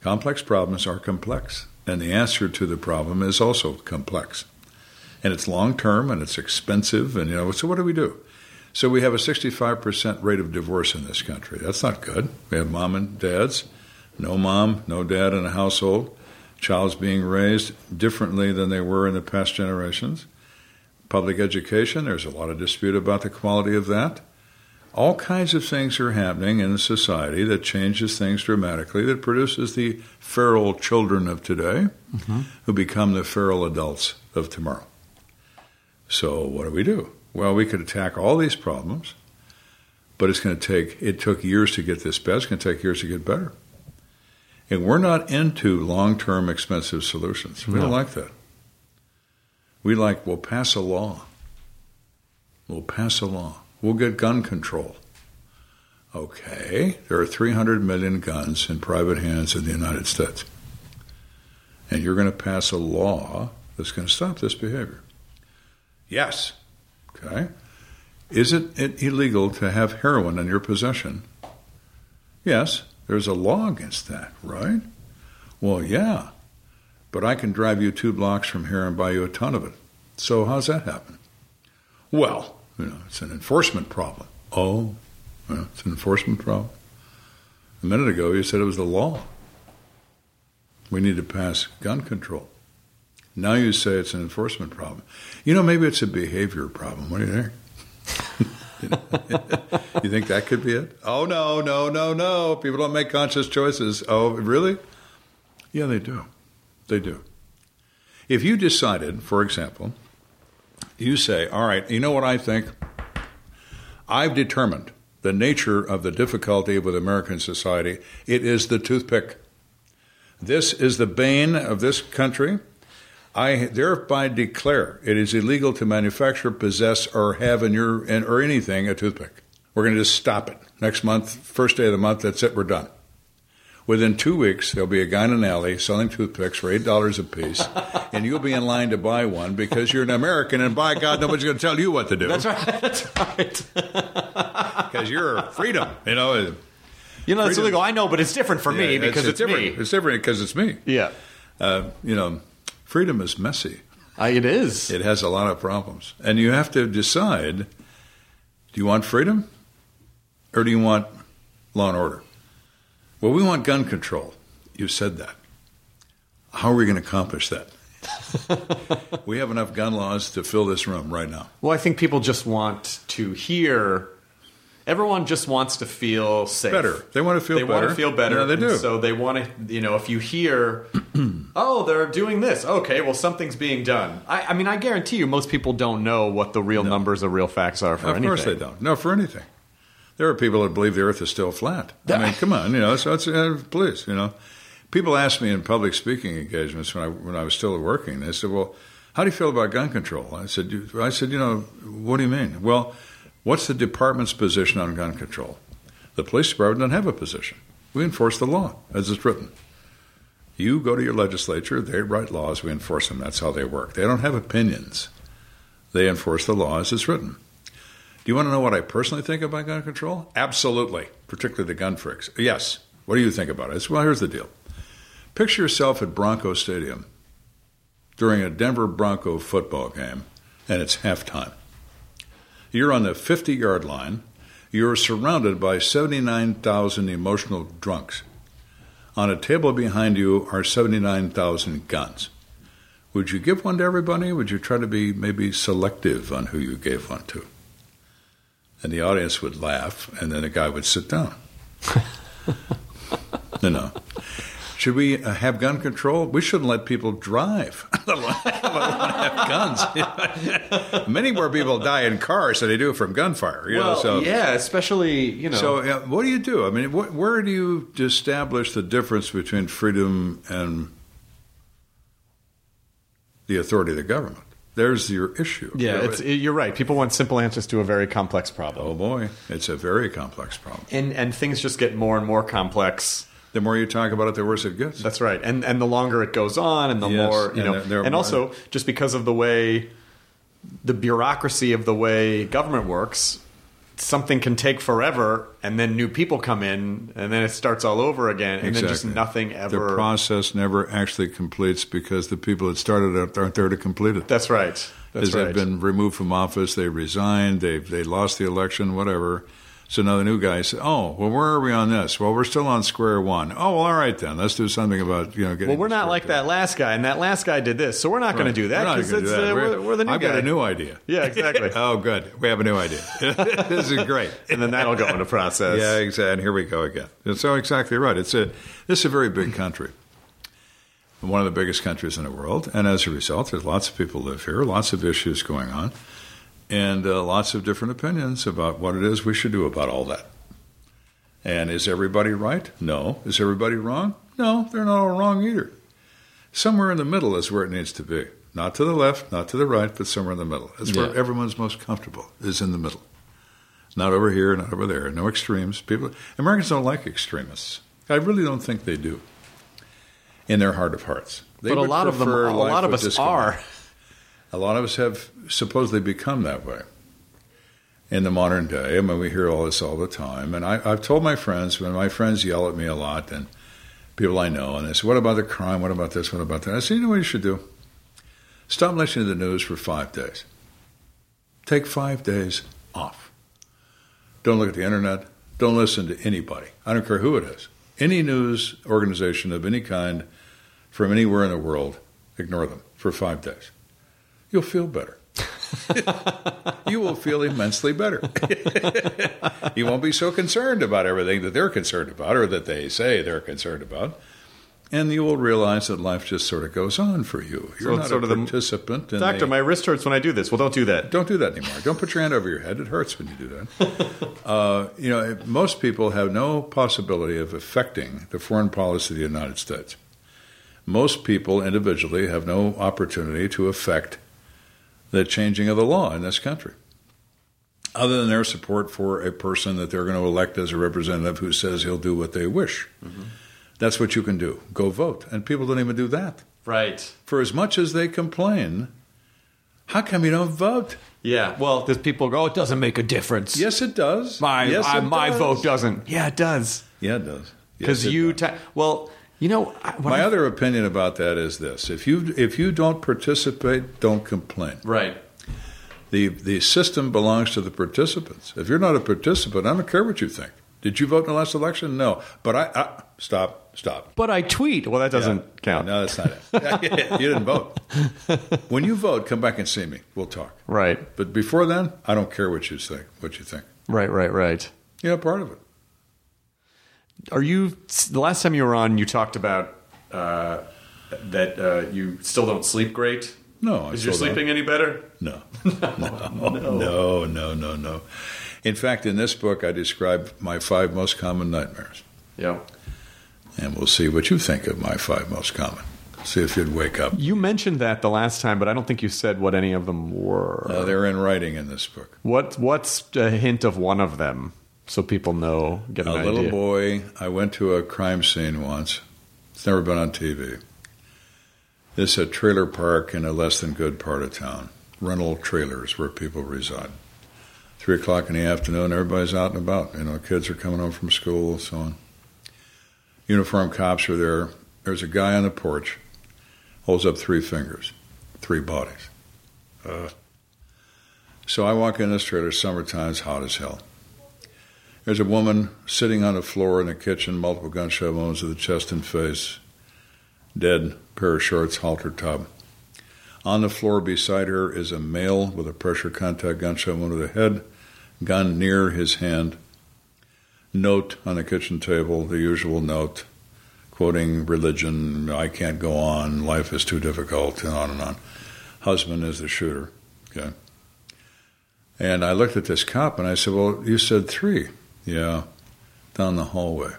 Complex problems are complex, and the answer to the problem is also complex. And it's long-term, and it's expensive, and, you know, so what do we do? So we have a sixty-five percent rate of divorce in this country. That's not good. We have mom and dads, no mom, no dad in a household, child's being raised differently than they were in the past generations. Public education, there's a lot of dispute about the quality of that. All kinds of things are happening in society that changes things dramatically, that produces the feral children of today mm-hmm. who become the feral adults of tomorrow. So what do we do? Well, we could attack all these problems, but it's going to take, it took years to get this bad. It's going to take years to get better. And we're not into long-term expensive solutions. We no. don't like that. We like, we'll pass a law. We'll pass a law. We'll get gun control. Okay, there are three hundred million guns in private hands in the United States. And you're going to pass a law that's going to stop this behavior. Yes. Okay. Is it illegal to have heroin in your possession? Yes. There's a law against that, right? Well, yeah. But I can drive you two blocks from here and buy you a ton of it. So how's that happen? Well, you know, it's an enforcement problem. Oh, well, it's an enforcement problem. A minute ago, you said it was the law. We need to pass gun control. Now you say it's an enforcement problem. You know, maybe it's a behavior problem. What do you think? You think that could be it? Oh, no, no, no, no. People don't make conscious choices. Oh, really? Yeah, they do. They do. If you decided, for example, you say, all right, you know what I think? I've determined the nature of the difficulty with American society. It is the toothpick. This is the bane of this country. I thereby declare it is illegal to manufacture, possess, or have in your in, or anything a toothpick. We're going to just stop it. Next month, first day of the month, that's it, we're done. Within two weeks, there'll be a guy in an alley selling toothpicks for eight dollars a piece, and you'll be in line to buy one because you're an American, and by God, nobody's going to tell you what to do. That's right. That's right. Because you're freedom, you know. You know, freedom. It's illegal. I know, but it's different for yeah, me because it's, it's, it's different. me. It's different because it's me. Yeah. Uh, you know, freedom is messy. Uh, it is. It has a lot of problems. And you have to decide, do you want freedom or do you want law and order? Well, we want gun control. You said that. How are we going to accomplish that? We have enough gun laws to fill this room right now. Well, I think people just want to hear. Everyone just wants to feel safe. Better. They want to feel they better. They want to feel better. Yeah, they do. So they want to, you know, if you hear, oh, they're doing this. Okay, well, something's being done. I, I mean, I guarantee you most people don't know what the real no. numbers or real facts are for of anything. Of course they don't. No, for anything. There are people that believe the earth is still flat. I mean, come on, you know, so it's, uh, please, you know. People ask me in public speaking engagements when I when I was still working, they said, well, how do you feel about gun control? I said, you, I said, you know, what do you mean? Well, what's the department's position on gun control? The police department doesn't have a position. We enforce the law as it's written. You go to your legislature, they write laws, we enforce them. That's how they work. They don't have opinions. They enforce the law as it's written. Do you want to know what I personally think about gun control? Absolutely, particularly the gun freaks. Yes. What do you think about it? Said, well, here's the deal. Picture yourself at Bronco Stadium during a Denver Bronco football game, and it's halftime. You're on the fifty-yard line. You're surrounded by seventy-nine thousand emotional drunks. On a table behind you are seventy-nine thousand guns. Would you give one to everybody? Would you try to be maybe selective on who you gave one to? And the audience would laugh, and then the guy would sit down. You know. Should we uh, have gun control? We shouldn't let people drive. Let alone have guns. Many more people die in cars than they do from gunfire. You well, know, so, yeah, especially, you know. So uh, what do you do? I mean, wh- where do you establish the difference between freedom and the authority of the government? There's your issue. Yeah, it's, you're right. People want simple answers to a very complex problem. Oh, boy. It's a very complex problem. And and things just get more and more complex. The more you talk about it, the worse it gets. That's right. And and the longer it goes on and the yes, more, you and know. they're, they're and also, just because of the way, the bureaucracy of the way government works, something can take forever, and then new people come in, and then it starts all over again, and Exactly. then just nothing ever. The process never actually completes because the people that started it aren't there to complete it. That's right. That's As right. they've been removed from office, they resigned, they they lost the election, whatever. So now the new guy said, "Oh, well, where are we on this? Well, we're still on square one. Oh, well, all right then. Let's do something about you know getting." Well, we're not like that last guy, and that last guy did this, so we're not going to do that We're not because gonna do that. uh, we're, we're the new I've guy. got a new idea. Yeah, exactly. Oh, good. We have a new idea. This is great. And then that'll go into process. Yeah, exactly. And here we go again. So exactly right. It's a this is a very big country, one of the biggest countries in the world, and as a result, there's lots of people live here, lots of issues going on, and uh, lots of different opinions about what it is we should do about all that. And is everybody right? No. Is everybody wrong? No, they're not all wrong either. Somewhere in the middle is where it needs to be. Not to the left, not to the right, but somewhere in the middle. That's where Yeah. everyone's most comfortable, is in the middle. Not over here, not over there. No extremes. People, Americans don't like extremists. I really don't think they do. In their heart of hearts, they But a would lot of them, prefer a life lot of with us disconnect. are. A lot of us have supposedly become that way in the modern day. I mean, we hear all this all the time. And I, I've told my friends, when my friends yell at me a lot, and people I know, and they say, what about the crime? What about this? What about that? I say, you know what you should do? Stop listening to the news for five days. Take five days off. Don't look at the internet. Don't listen to anybody. I don't care who it is. Any news organization of any kind from anywhere in the world, ignore them for five days. You'll feel better. You will feel immensely better. You won't be so concerned about everything that they're concerned about or that they say they're concerned about. And you will realize that life just sort of goes on for you. You're So not it's sort a of the- participant. in Doctor, the- my wrist hurts when I do this. Well, don't do that. Don't do that anymore. Don't put your hand over your head. It hurts when you do that. uh, you know, most people have no possibility of affecting the foreign policy of the United States. Most people individually have no opportunity to affect the changing of the law in this country, other than their support for a person that they're going to elect as a representative who says he'll do what they wish. Mm-hmm. That's what you can do. Go vote. And people don't even do that. Right. For as much as they complain, how come you don't vote? Yeah. Well, there's people go, oh, it doesn't make a difference. Yes, it does. My, yes, I, it my does. vote doesn't. Yeah, it does. Yeah, it does. Because Yes, it you, does. ta- well, you know, I- when My I- other opinion about that is this: if you if you don't participate, don't complain. right. the The system belongs to the participants. If you're not a participant, I don't care what you think. Did you vote in the last election? No, but I, I stop, stop. But I tweet. Well, that doesn't Yeah. count. No, that's not it. You didn't vote. When you vote, come back and see me. We'll talk. Right. But before then, I don't care what you think. What you think? Right. Right. Right. You're not part of it. Are you? The last time you were on, you talked about uh, that uh, you still don't sleep great. No, I Is your still don't. sleeping any better? No. No, no, no, no, no. In fact, in this book, I describe my five most common nightmares. Yeah. And we'll see what you think of my five most common. See if you'd wake up. You mentioned that the last time, but I don't think you said what any of them were. Uh, they're in writing in this book. What What's a hint of one of them, so people know, get an A idea? little boy, I went to a crime scene once. It's never been on T V. It's a trailer park in a less than good part of town. Rental trailers where people reside. Three o'clock in the afternoon, everybody's out and about. You know, kids are coming home from school, so on. Uniformed cops are there. There's a guy on the porch, holds up three fingers, three bodies. Uh. So I walk in this trailer, summertime, it's hot as hell. There's a woman sitting on the floor in the kitchen, multiple gunshot wounds to the chest and face, dead, pair of shorts, halter top. On the floor beside her is a male with a pressure contact gunshot wound to the head, gun near his hand. Note on the kitchen table, the usual note, quoting religion, I can't go on, life is too difficult, and on and on. Husband is the shooter. Okay. And I looked at this cop and I said, well, you said three. Yeah, down the hallway.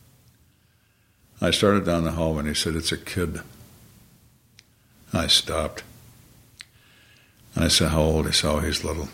I started down the hallway and he said, it's a kid. I stopped. And I said, how old? He said, oh, he's little.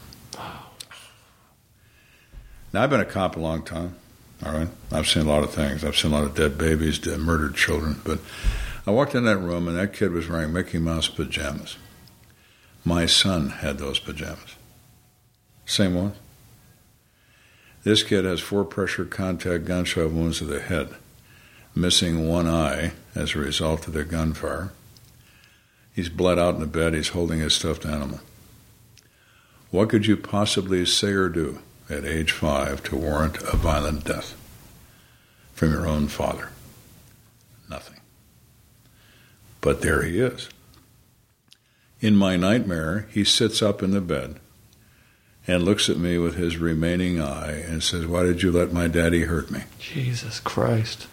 Now, I've been a cop a long time, all right? I've seen a lot of things. I've seen a lot of dead babies, dead murdered children. But I walked in that room, and that kid was wearing Mickey Mouse pajamas. My son had those pajamas. Same ones. This kid has four pressure contact gunshot wounds to the head, missing one eye as a result of the gunfire. He's bled out in the bed. He's holding his stuffed animal. What could you possibly say or do at age five to warrant a violent death from your own father? Nothing. But there he is. In my nightmare, he sits up in the bed and looks at me with his remaining eye and says, "Why did you let my daddy hurt me?" Jesus Christ.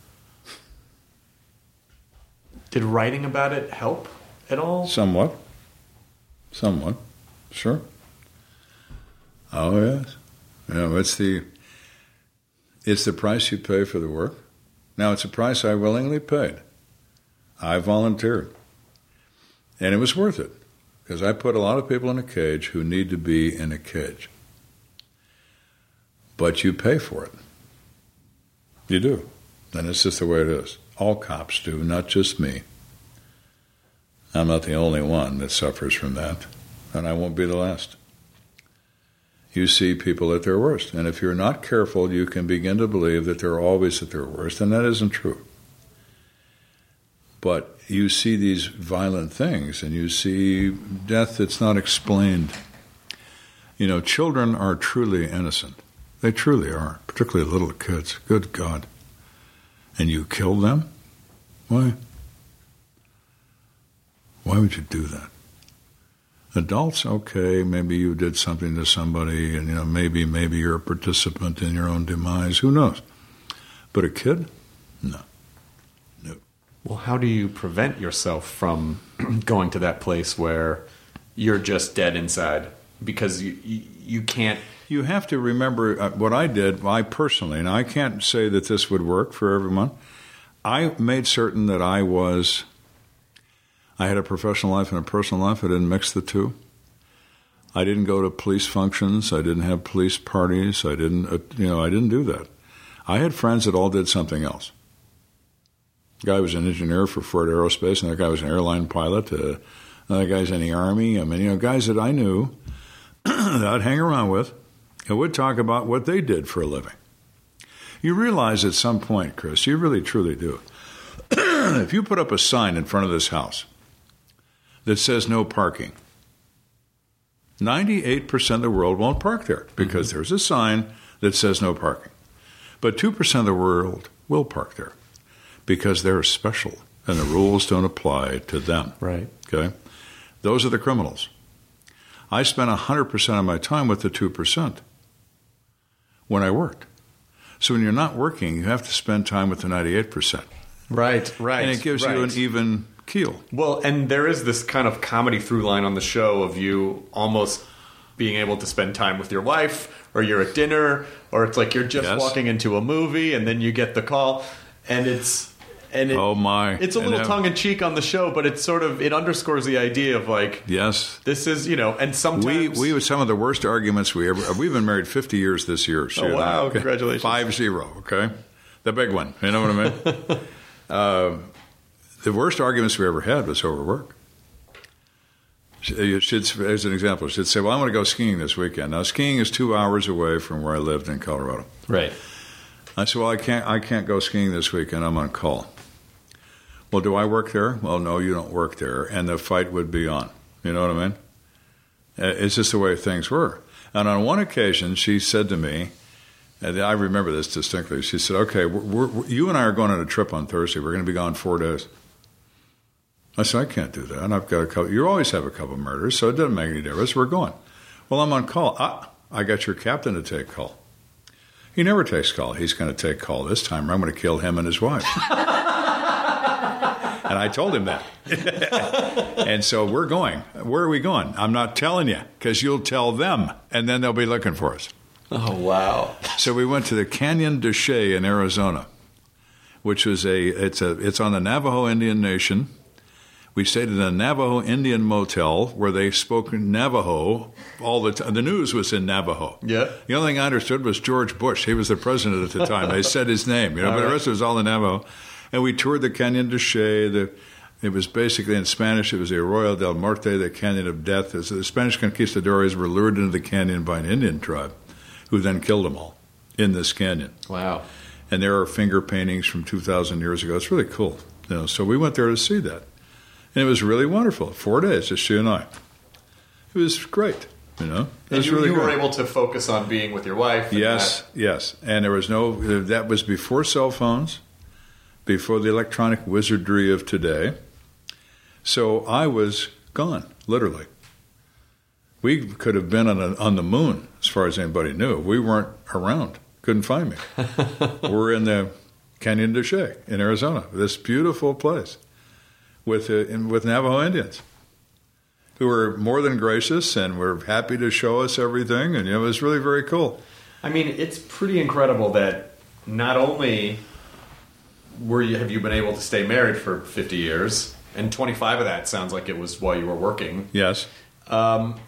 Did writing about it help at all? Somewhat. Somewhat. Sure. Oh, yes. You know, it's the, it's the price you pay for the work. Now, it's a price I willingly paid. I volunteered. And it was worth it, because I put a lot of people in a cage who need to be in a cage. But you pay for it. You do. And it's just the way it is. All cops do, not just me. I'm not the only one that suffers from that, and I won't be the last. You see people at their worst, and if you're not careful, you can begin to believe that they're always at their worst, and that isn't true. But you see these violent things, and you see death that's not explained. You know, children are truly innocent. They truly are, particularly little kids. Good God. And you kill them? Why? Why would you do that? Adults, okay, maybe you did something to somebody, and you know, maybe maybe you're a participant in your own demise. Who knows? But a kid? No. No. Well, how do you prevent yourself from going to that place where you're just dead inside? Because you you, you can't... You have to remember uh, what I did, I personally, and I can't say that this would work for everyone. I made certain that I was... I had a professional life and a personal life. I didn't mix the two. I didn't go to police functions. I didn't have police parties. I didn't, uh, you know, I didn't do that. I had friends that all did something else. The guy was an engineer for Ford Aerospace, and that guy was an airline pilot. Uh, another guy's in the Army. I mean, you know, guys that I knew that I'd hang around with and would talk about what they did for a living. You realize at some point, Chris, you really truly do. If you put up a sign in front of this house that says no parking, ninety-eight percent of the world won't park there because mm-hmm. there's a sign that says no parking. But two percent of the world will park there because they're special and the rules don't apply to them. Right. Okay? Those are the criminals. I spent one hundred percent of my time with the two percent when I worked. So when you're not working, you have to spend time with the ninety-eight percent. Right, right. And it gives right. you an even keel. Well, and there is this kind of comedy through line on the show of you almost being able to spend time with your wife, or you're at dinner, or it's like you're just yes. walking into a movie and then you get the call, and it's and it, oh my, it's a little tongue in cheek on the show, but it's sort of it underscores the idea of like yes, this is you know, and sometimes we we had some of the worst arguments we ever. We've been married fifty years this year. Oh wow, okay. Congratulations, five zero. Okay, the big one. You know what I mean? uh, the worst arguments we ever had was over work. You should, as an example, she'd say, well, I want to go skiing this weekend. Now, skiing is two hours away from where I lived in Colorado. Right. I said, well, I can't I can't go skiing this weekend. I'm on call. Well, do I work there? Well, no, you don't work there. And the fight would be on. You know what I mean? It's just the way things were. And on one occasion, she said to me, and I remember this distinctly, she said, okay, we're, we're, you and I are going on a trip on Thursday. We're going to be gone four days. I said, I can't do that. I've got a couple. You always have a couple murders, so it doesn't make any difference. We're going. Well, I'm on call. Ah, I got your captain to take call. He never takes call. He's going to take call this time, or I'm going to kill him and his wife. And I told him that. And so we're going. Where are we going? I'm not telling you, because you'll tell them, and then they'll be looking for us. Oh, wow. So we went to the Canyon de Chelly in Arizona, which was a, it's a, it's on the Navajo Indian Nation. We stayed in a Navajo Indian motel where they spoke Navajo all the time. The news was in Navajo. Yeah. The only thing I understood was George Bush. He was the president at the time. They said his name, you know, all but right. The rest was all in Navajo. And we toured the Canyon de Chelly. The, it was basically in Spanish, it was the Arroyo del Muerte, the Canyon of Death. The Spanish conquistadores were lured into the canyon by an Indian tribe who then killed them all. in this canyon. Wow. And there are finger paintings from two thousand years ago. It's really cool. You know, so we went there to see that. And it was really wonderful. Four days, just she and I. It was great, you know. It and was you, really you were great. able to focus on being with your wife. And Yes, that. yes. And there was no, that was before cell phones, before the electronic wizardry of today. So I was gone, literally. We could have been on, a, on the moon, as far as anybody knew. We weren't around. Couldn't find me. We're in the Canyon de Chelly in Arizona, this beautiful place with uh, in, with Navajo Indians who were more than gracious and were happy to show us everything. And you know, it was really very cool. I mean, it's pretty incredible that not only were you have you been able to stay married for fifty years, and twenty-five of that sounds like it was while you were working. Yes. Um,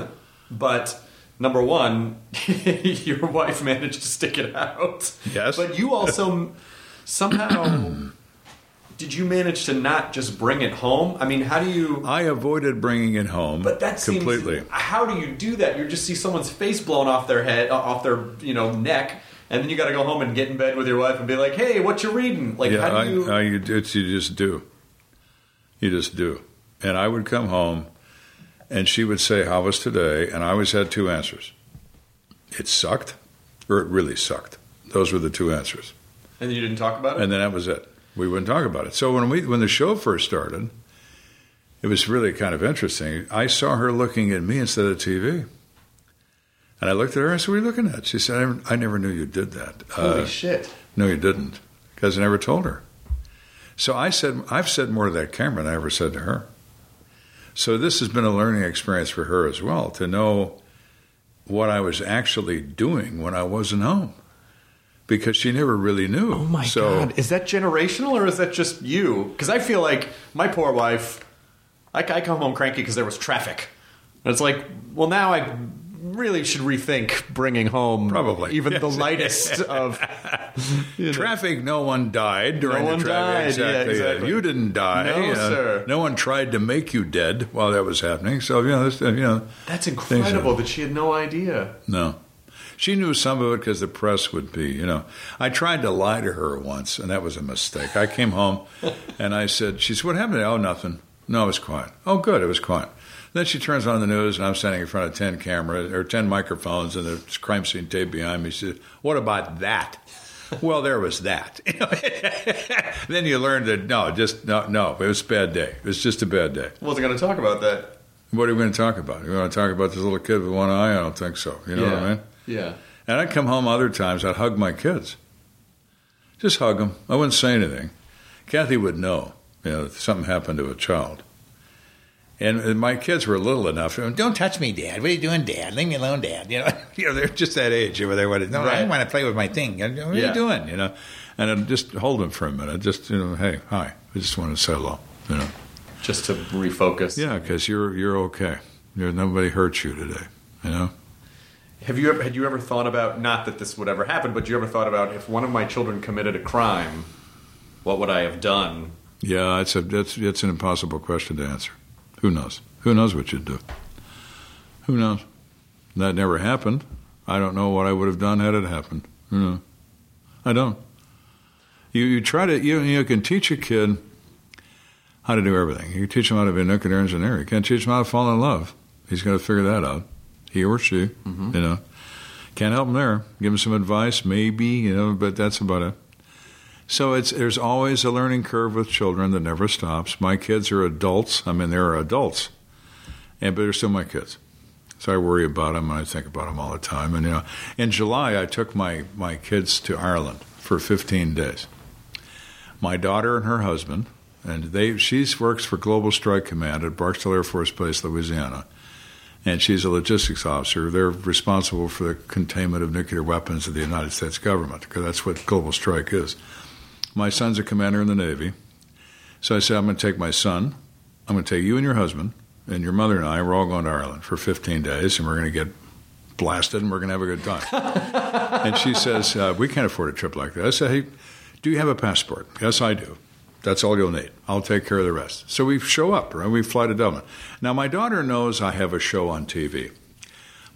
but number one, your wife managed to stick it out. Yes. But you also somehow did you manage to not just bring it home? I mean, how do you? I avoided bringing it home. But that seems, completely. How do you do that? You just see someone's face blown off their head, off their you know neck, and then you got to go home and get in bed with your wife and be like, "Hey, what you reading?" Like, yeah, how do you? I, I, you, it's, you just do. You just do. And I would come home. And she would say, "How was today?" And I always had two answers. It sucked, or it really sucked. Those were the two answers. And you didn't talk about it? And then that was it. We wouldn't talk about it. So when we when the show first started, it was really kind of interesting. I saw her looking at me instead of T V. And I looked at her and I said, "What are you looking at?" She said, "I never, I never knew you did that." Holy uh, shit. No, you didn't. Because I never told her. So I said, I've said more to that camera than I ever said to her. So this has been a learning experience for her as well, to know what I was actually doing when I wasn't home, because she never really knew. Oh my so, God. Is that generational or is that just you? Because I feel like my poor wife, I, I come home cranky because there was traffic. And it's like, well, now I really should rethink bringing home Probably. even Yes. the lightest of you know. Traffic, no one died during No one the traffic. died. Exactly. Yeah, exactly. You didn't die. No, Uh, sir. No one tried to make you dead while that was happening. So, you know, this, you know That's things incredible are- that she had no idea. No. She knew some of it because the press would be, you know. I tried to lie to her once, and that was a mistake. I came home, and I said, she said, "What happened?" "Oh, nothing." "No, it was quiet." "Oh, good, it was quiet." Then she turns on the news, and I'm standing in front of ten cameras, or ten microphones, and there's crime scene tape behind me. She said, "What about that?" "Well, there was that." Then you learn that, no, just, no, no, it was a bad day. It was just a bad day. Wasn't going to talk about that. What are we going to talk about? You want to talk about this little kid with one eye? I don't think so. You know yeah. what I mean? Yeah. And I'd come home other times, I'd hug my kids. Just hug them. I wouldn't say anything. Kathy would know, you know, if something happened to a child. And, and my kids were little enough. "Don't touch me, Dad. What are you doing, Dad? Leave me alone, Dad." You know, you know, they're just that age where they want, "No, Right. I want to play with my thing. What are Yeah. you doing?" You know, and I'd just hold them for a minute. Just, you know, "Hey, hi. I just want to say hello." You know, Just to refocus. yeah, because you're you're okay. You're, nobody hurt you today. You know. Have you ever had you ever thought about, not that this would ever happen, but you ever thought about, if one of my children committed a crime, what would I have done? Yeah, it's a it's it's an impossible question to answer. Who knows? Who knows what you'd do? Who knows? That never happened. I don't know what I would have done had it happened. You know, I don't. You you try to you you can teach a kid how to do everything. You can teach him how to be a nuclear engineer. You can't teach him how to fall in love. He's got to figure that out. He or she, mm-hmm. you know, can't help him there. Give him some advice, maybe, you know, but that's about it. So it's there's always a learning curve with children that never stops. My kids are adults. I mean, they're adults, and but they're still my kids. So I worry about them, and I think about them all the time. And you know, in July, I took my my kids to Ireland for fifteen days. My daughter and her husband, and they she works for Global Strike Command at Barksdale Air Force Base, Louisiana. And she's a logistics officer. They're responsible for the containment of nuclear weapons of the United States government, because that's what Global Strike is. My son's a commander in the Navy. So I said, I'm going to take my son, I'm going to take you and your husband, and your mother and I, we're all going to Ireland for fifteen days, and we're going to get blasted, and we're going to have a good time. And she says, uh, we can't afford a trip like that. I said, hey, do you have a passport? Yes, I do. That's all you'll need. I'll take care of the rest. So we show up, right? We fly to Dublin. Now, my daughter knows I have a show on T V.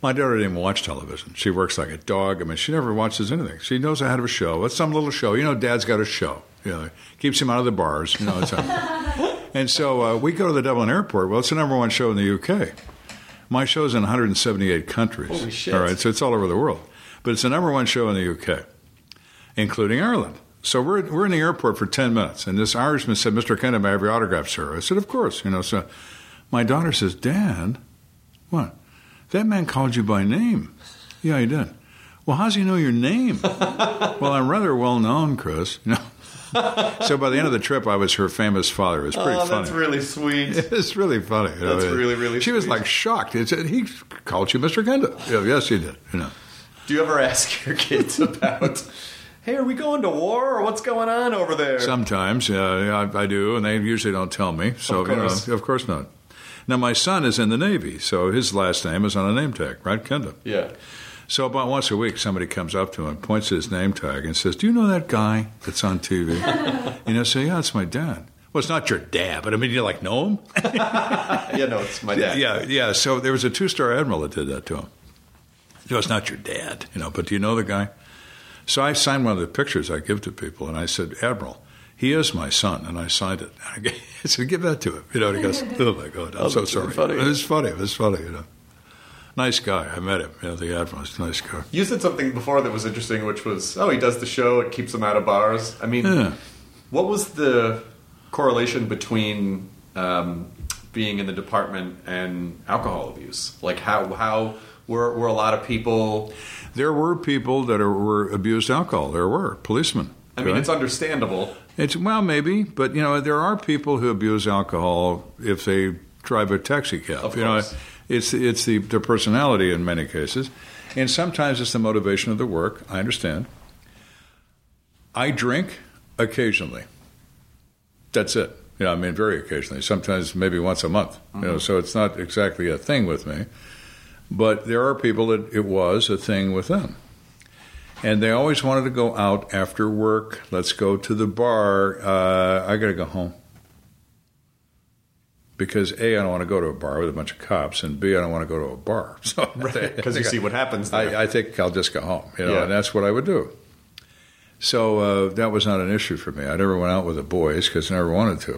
My daughter didn't even watch television. She works like a dog. I mean, she never watches anything. She knows I had a show. It's some little show. You know, Dad's got a show. You know, keeps him out of the bars. You know, it's a, and so uh, we go to the Dublin airport. Well, it's the number one show in the U K. My show's in one hundred seventy-eight countries. Holy shit. All right, so it's all over the world. But it's the number one show in the U K, including Ireland. So we're we're in the airport for ten minutes, and this Irishman said, "Mister Kenda, may I have your autograph, sir?" I said, "Of course." You know, so my daughter says, "Dad, what? That man called you by name." "Yeah, he did." "Well, how does he know your name?" "Well, I'm rather well known, Chris." You know. So by the end of the trip, I was her famous father. It was pretty oh, funny. That's really sweet. It's really funny. You know, that's really, really She sweet. was like shocked. It said, "He called you Mister Kenda." Yeah, yes, he did. You know. Do you ever ask your kids about, hey, are we going to war or what's going on over there? Sometimes, uh, I, I do, and they usually don't tell me. So, Of course. You know, of course not. Now, my son is in the Navy, so his last name is on a name tag, right? Kenda. Yeah. So about once a week, somebody comes up to him, points at his name tag, and says, "Do you know that guy that's on T V?" And I say, "Yeah, it's my dad." "Well, it's not your dad, but I mean, you like know him?" Yeah, no, it's my dad. Yeah, yeah. So there was a two-star admiral that did that to him. "No, it's not your dad, you know, but do you know the guy?" So I signed one of the pictures I give to people, and I said, "Admiral, he is my son," and I signed it. I said, "Give that to him." You know, and he goes, "Oh my God, I'm Oh, so that's sorry." really funny. It was funny. It was funny. You know, nice guy. I met him. You know, the admiral was a nice guy. You said something before that was interesting, which was, oh, he does the show, it keeps him out of bars. I mean, Yeah. what was the correlation between um, being in the department and alcohol abuse? Like, how how were, were a lot of people... There were people that are, were abused alcohol. There were policemen. I mean, okay? it's understandable. It's well, maybe, but you know, there are people who abuse alcohol if they drive a taxi cab. Of you know, course. it's it's the the personality in many cases, and sometimes it's the motivation of the work. I understand. I drink occasionally. That's it. You know, I mean, very occasionally. Sometimes maybe once a month. Mm-hmm. You know, so it's not exactly a thing with me. But there are people that it was a thing with them. And they always wanted to go out after work. Let's go to the bar. Uh, I got to go home. Because A, I don't want to go to a bar with a bunch of cops, and B, I don't want to go to a bar. So Because you see what happens there. I, I think I'll just go home. You know, Yeah. and that's what I would do. So uh, that was not an issue for me. I never went out with the boys because I never wanted to.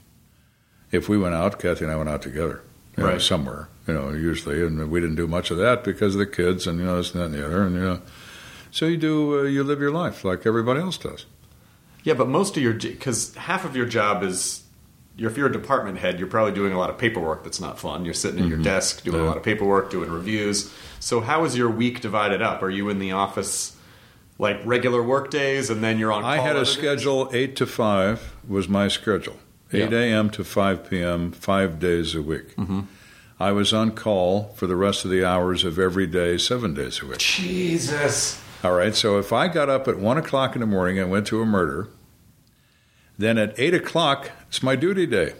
If we went out, Kathy and I went out together, you know, Right. somewhere, you know, usually, and we didn't do much of that because of the kids and you know this and that and the other, and you know, so you do uh, you live your life like everybody else does. Yeah, but most of your... Because half of your job is... You're, if you're a department head, you're probably doing a lot of paperwork that's not fun. You're sitting at your desk doing Yeah. a lot of paperwork, doing reviews. So how is your week divided up? Are you in the office like regular work days and then you're on call I had a other days? schedule, eight to five was my schedule. eight Yeah. a.m. to five p.m., five days a week. Mm-hmm. I was on call for the rest of the hours of every day, seven days a week. Jesus. All right, so if I got up at one o'clock in the morning and went to a murder, then at eight o'clock, it's my duty day.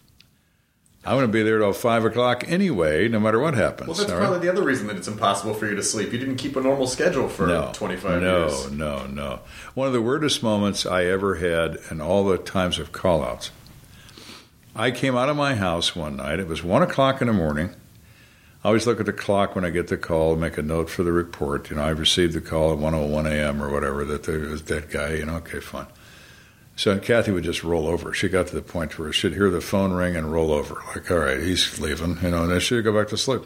I'm going to be there till five o'clock anyway, no matter what happens. Well, that's all probably right? the other reason that it's impossible for you to sleep. You didn't keep a normal schedule for no, twenty-five no, years. No, no, no. One of the weirdest moments I ever had in all the times of call-outs, I came out of my house one night. It was one o'clock in the morning. I always look at the clock when I get the call, make a note for the report. You know, I received the call at one oh one a.m. or whatever that there was that guy. You know, okay, fine. So Kathy would just roll over. She got to the point where she'd hear the phone ring and roll over. Like, all right, he's leaving, you know, and then she'd go back to sleep.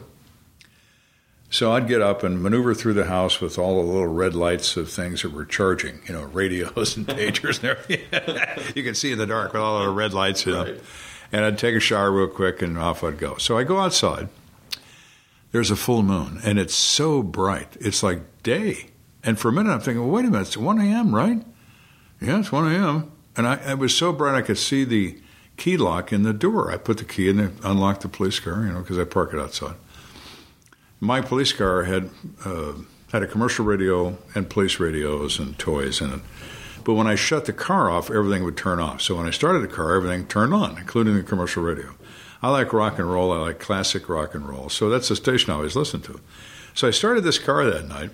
So I'd get up and maneuver through the house with all the little red lights of things that were charging, you know, radios and pagers and everything. You can see in the dark with all the red lights, you know. Right. And I'd take a shower real quick and off I'd go. So I go outside. There's a full moon, and it's so bright. It's like day. And for a minute I'm thinking, well, wait a minute, it's one a.m., right? Yeah, it's one a.m. And I, it was so bright I could see the key lock in the door. I put the key in and unlocked the police car, you know, because I park it outside. My police car had uh, had a commercial radio and police radios and toys in it. But when I shut the car off, everything would turn off. So when I started the car, everything turned on, including the commercial radio. I like rock and roll. I like classic rock and roll. So that's the station I always listen to. So I started this car that night.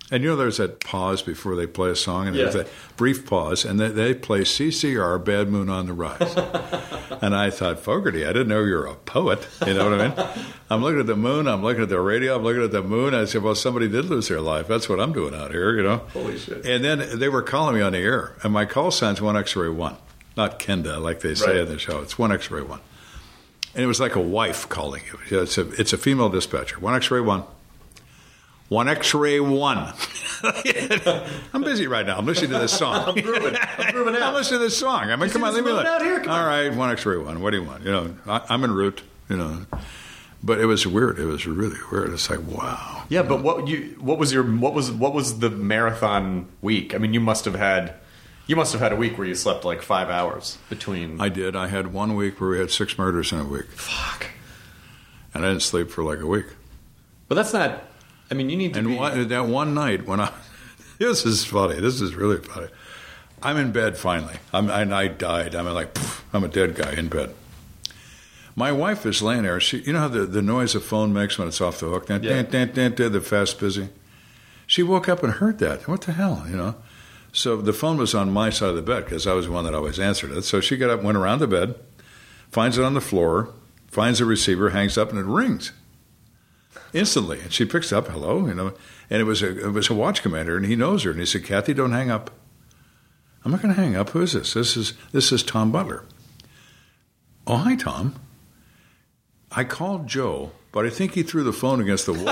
And you know there's that pause before they play a song, and Yeah. there's that brief pause, and they, they play C C R, Bad Moon on the Rise. And I thought, Fogerty, I didn't know you were a poet. You know what I mean? I'm looking at the moon, I'm looking at the radio, I'm looking at the moon. I said, well, somebody did lose their life. That's what I'm doing out here, you know? Holy shit. And then they were calling me on the air, and my call sign's one X-ray one. Not Kenda, like they say Right. in the show. It's one X-ray one. And it was like a wife calling you. You know, It's a, it's a female dispatcher. One X-ray one. One X-ray one. I'm busy right now. I'm listening to this song. I'm grooving. I'm grooving out. I'm listening to this song. I mean, You come see on, this leave me moving alone. out here? Come All on. right, one X-ray one. What do you want? You know, I, I'm en route. You know, but it was weird. It was really weird. It's like, wow. Yeah, but what you what was your what was what was the marathon week? I mean, you must have had you must have had a week where you slept like five hours between. I did. I had one week where we had six murders in a week, Fuck. and I didn't sleep for like a week. But that's not. I mean, you need to And be. one, that one night when I, this is funny. This is really funny. I'm in bed finally. I'm, and I died. I'm like, poof, I'm a dead guy in bed. My wife is laying there. She, you know how the, the noise a phone makes when it's off the hook? Dun, Yeah. dun, dun, dun, the fast busy. She woke up and heard that. What the hell, you know? So the phone was on my side of the bed because I was the one that always answered it. So she got up, went around the bed, finds it on the floor, finds the receiver, hangs up, and it rings. Instantly, and she picks up, hello, you know, and it was a it was a watch commander, and he knows her, and he said, "Kathy, don't hang up." I'm not going to hang up. Who is this? This is this is Tom Butler. Oh, hi, Tom. I called Joe, but I think he threw the phone against the wall.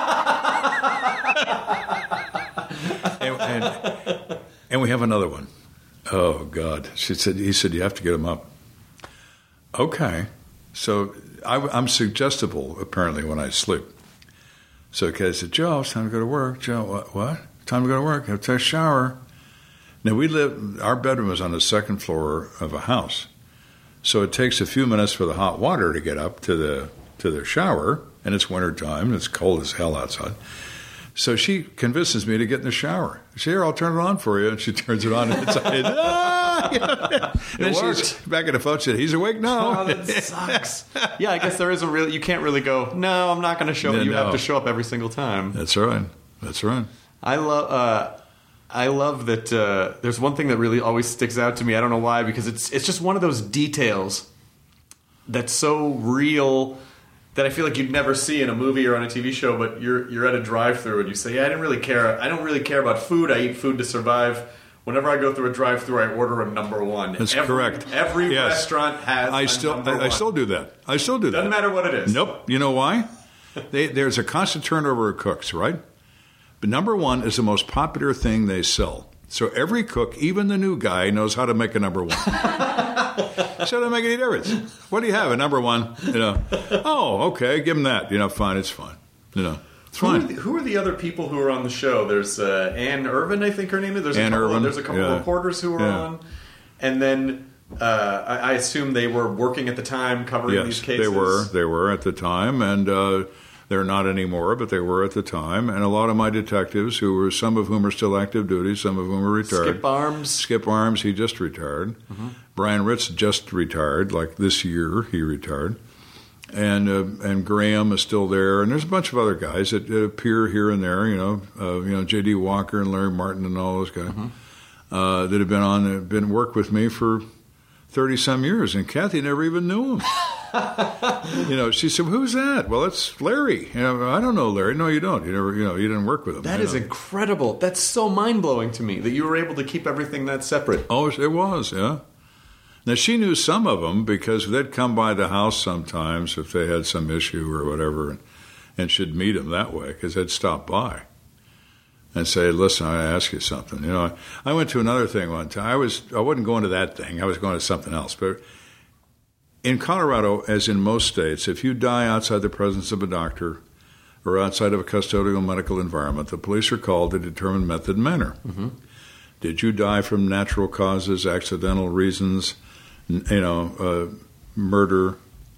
and, and, and we have another one. Oh God, she said. He said you have to get him up. Okay, so I, I'm suggestible apparently when I sleep. So Kathy said, Joe, it's time to go to work. Joe, what? What? Time to go to work. Have to take a shower. Now, we live, our bedroom was on the second floor of a house. So it takes a few minutes for the hot water to get up to the to the shower, and it's wintertime, and it's cold as hell outside. So she convinces me to get in the shower. She said, here, I'll turn it on for you. And she turns it on, and it's like, ah! And then she's worked. back at the phone. She said, he's awake now. Oh, that sucks. Yeah, I guess there is a real. You can't really go. No, I'm not going to show. Yeah, you no. have to show up every single time. That's right. That's right. I love. Uh, I love that. Uh, there's one thing that really always sticks out to me. I don't know why, because it's it's just one of those details that's so real that I feel like you'd never see in a movie or on a T V show. But you're you're at a drive-thru and you say, "Yeah, I didn't really care. I don't really care about food. I eat food to survive." Whenever I go through a drive-thru, I order a number one. That's every, correct. Every Yes. restaurant has. I a still, number I, I one. still do that. I still do that. Doesn't matter what it is. Nope. You know why? They, there's a constant turnover of cooks, right? But number one is the most popular thing they sell. So every cook, even the new guy, knows how to make a number one. So it doesn't make any difference. What do you have? A number one? You know. Oh, okay. Give him that. You know, fine. It's fine. You know, it's Who are, fine. the, who are the other people who are on the show? There's uh, Ann Irvin, I think her name is. There's Ann a couple, Irvin, There's a couple yeah. of reporters who are Yeah. on, and then uh, I, I assume they were working at the time covering Yes, these cases. they were. They were at the time, and uh, they're not anymore, but they were at the time. And a lot of my detectives, who were some of whom are still active duty, some of whom are retired. Skip Arms. Skip Arms, he just retired. Mm-hmm. Brian Ritz just retired, like this year he retired. And uh, and Graham is still there, and there's a bunch of other guys that uh, appear here and there. You know, uh, you know J D Walker and Larry Martin and all those guys Mm-hmm. uh, that have been on, uh, been worked with me for thirty some years, and Kathy never even knew him. You know, she said, "Who's that?" Well, it's Larry. You know, I don't know Larry. No, you don't. You never, you know, you didn't work with him. That you is know. incredible. That's so mind blowing to me that you were able to keep everything that separate. Oh, it was, yeah. Now, she knew some of them because they'd come by the house sometimes if they had some issue or whatever, and, and she'd meet them that way because they'd stop by and say, listen, I ask you something. You know, I went to another thing one time. I, was, I wasn't going to that thing. I was going to something else. But in Colorado, as in most states, if you die outside the presence of a doctor or outside of a custodial medical environment, the police are called to determine method and manner. Mm-hmm. Did you die from natural causes, accidental reasons, you know, uh, murder,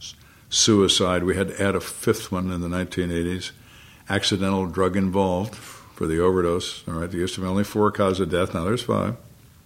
suicide? We had to add a fifth one in the nineteen eighties. Accidental drug involved for the overdose. All right, there used to be only four causes of death. Now there's five.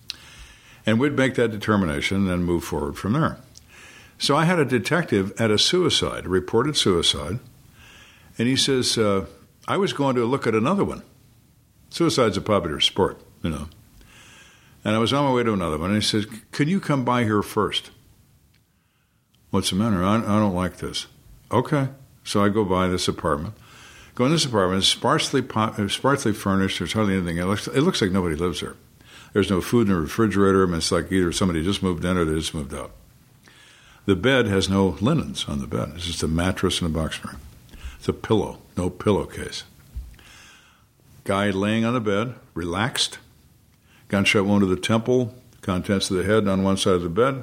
And we'd make that determination and move forward from there. So I had a detective at a suicide, a reported suicide, and he says, uh, I was going to look at another one. Suicide's a popular sport, you know. And I was on my way to another one, and he said, "Can you come by here first?" "What's the matter? I, I don't like this." "Okay." So I go by this apartment. Go in this apartment. It's sparsely, sparsely furnished. There's hardly anything. It looks, it looks like nobody lives there. There's no food in the refrigerator. I mean, it's like either somebody just moved in or they just moved out. The bed has no linens on the bed. It's just a mattress and a box spring. It's a pillow, no pillowcase. Guy laying on the bed, relaxed. Gunshot wound to the temple, contents of the head on one side of the bed.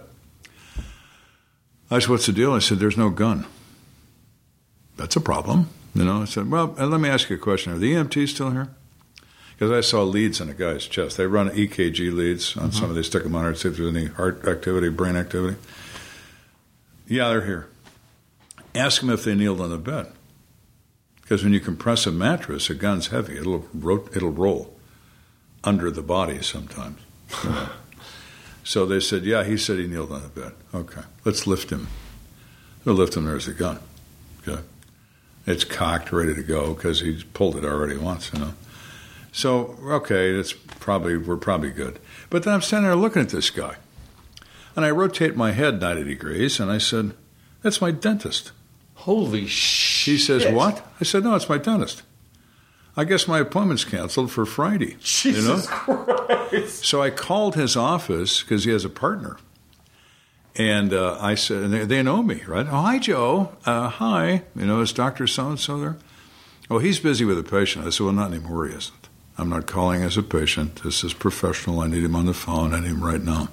I said, "What's the deal?" I said, "There's no gun." "That's a problem." You know, I said, "Well, let me ask you a question. Are the E M Ts still here?" Because I saw leads in a guy's chest. They run E K G leads on mm-hmm. some of these. Stick them on it, see if there's any heart activity, brain activity. "Yeah, they're here." Ask them if they kneeled on the bed. Because when you compress a mattress, a gun's heavy. It'll ro- it'll roll under the body sometimes. You know? So they said, "Yeah, he said he kneeled on the bed." "Okay, let's lift him." They'll lift him. There's the gun. Okay, it's cocked, ready to go because he's pulled it already once. You know. So okay, it's probably we're probably good. But then I'm standing there looking at this guy, and I rotate my head ninety degrees, and I said, "That's my dentist." Holy shit. He says, "What?" I said, "No, it's my dentist. I guess my appointment's canceled for Friday." Jesus you know? Christ. So I called his office because he has a partner. And uh, I said, and they, they know me, right? "Oh, hi, Joe. Uh, hi. You know, is Doctor So-and-so there?" "Oh, he's busy with a patient." I said, "Well, not anymore, he isn't. I'm not calling as a patient. This is professional. I need him on the phone. I need him right now."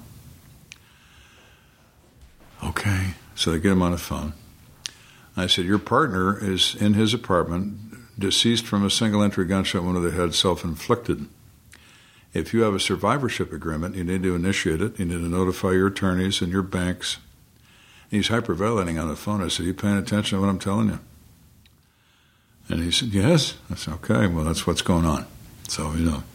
Okay. So they get him on the phone. I said, "Your partner is in his apartment, deceased from a single-entry gunshot wound to the head, self-inflicted. If you have a survivorship agreement, you need to initiate it. You need to notify your attorneys and your banks." And he's hyperventilating on the phone. I said, "You paying attention to what I'm telling you?" And he said, "Yes." I said, "Okay, well, that's what's going on." So, you know,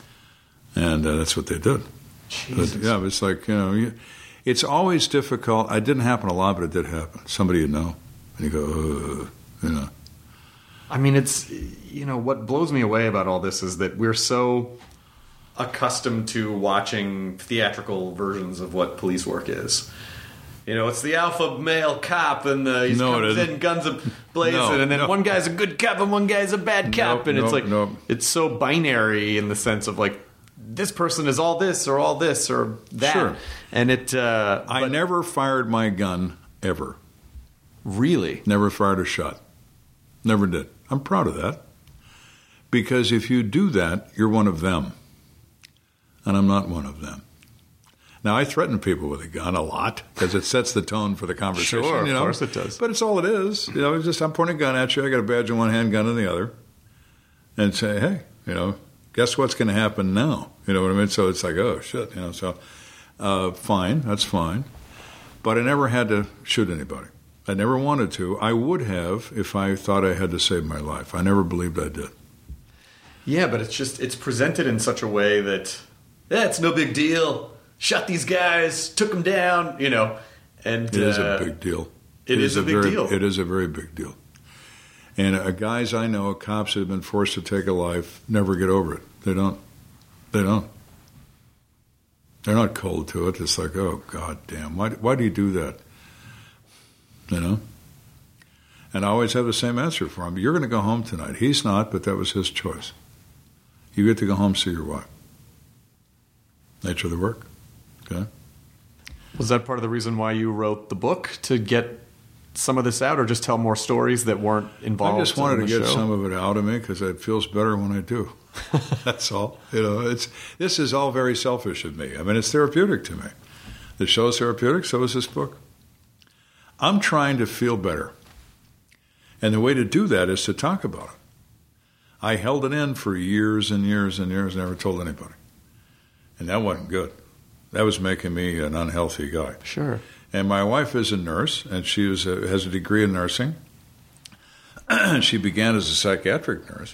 and uh, that's what they did. But, yeah, it's like, you know, you, it's always difficult. It didn't happen a lot, but it did happen. Somebody you know. And you go, Ugh, you know. I mean, it's, you know, what blows me away about all this is that we're so accustomed to watching theatrical versions of what police work is. You know, it's the alpha male cop, and uh, he no, comes in, guns a blazing, no, and then no. one guy's a good cop and one guy's a bad cop, Nope, and it's nope, like nope. it's so binary in the sense of like this person is all this or all this or that, Sure. and it. Uh, I but never fired my gun ever. really Never fired a shot. Never did. I'm proud of that. Because if you do that, you're one of them. And I'm not one of them. Now, I threaten people with a gun a lot because it sets the tone for the conversation. Sure, of you know? course it does. But it's all it is. You know, it's just I'm pointing a gun at you. I got a badge in one hand, gun in the other. And say, hey, you know, guess what's going to happen now? You know what I mean? So it's like, oh, shit. You know, so uh, fine. That's fine. But I never had to shoot anybody. I never wanted to. I would have if I thought I had to save my life. I never believed I did. Yeah, but it's just it's presented in such a way that yeah, it's no big deal. Shot these guys, took them down, you know. And It is uh, a big deal. It, it is, is a big very, deal. It is a very big deal. And uh, guys I know, cops that have been forced to take a life, never get over it. They don't. They don't. They're not cold to it. It's like, oh, God damn, why, why do you do that? You know? And I always have the same answer for him. You're going to go home tonight. He's not, but that was his choice. You get to go home, see your wife. Nature of the work. Okay? Was that part of the reason why you wrote the book, to get some of this out, or just tell more stories that weren't involved? I just wanted in to the get show? some of it out of me because it feels better when I do. That's all. You know, it's this is all very selfish of me. I mean, it's therapeutic to me. The show's therapeutic, so is this book. I'm trying to feel better. And the way to do that is to talk about it. I held it in for years and years and years, never told anybody. And that wasn't good. That was making me an unhealthy guy. Sure. And my wife is a nurse, and she was a, has a degree in nursing. She began as a psychiatric nurse.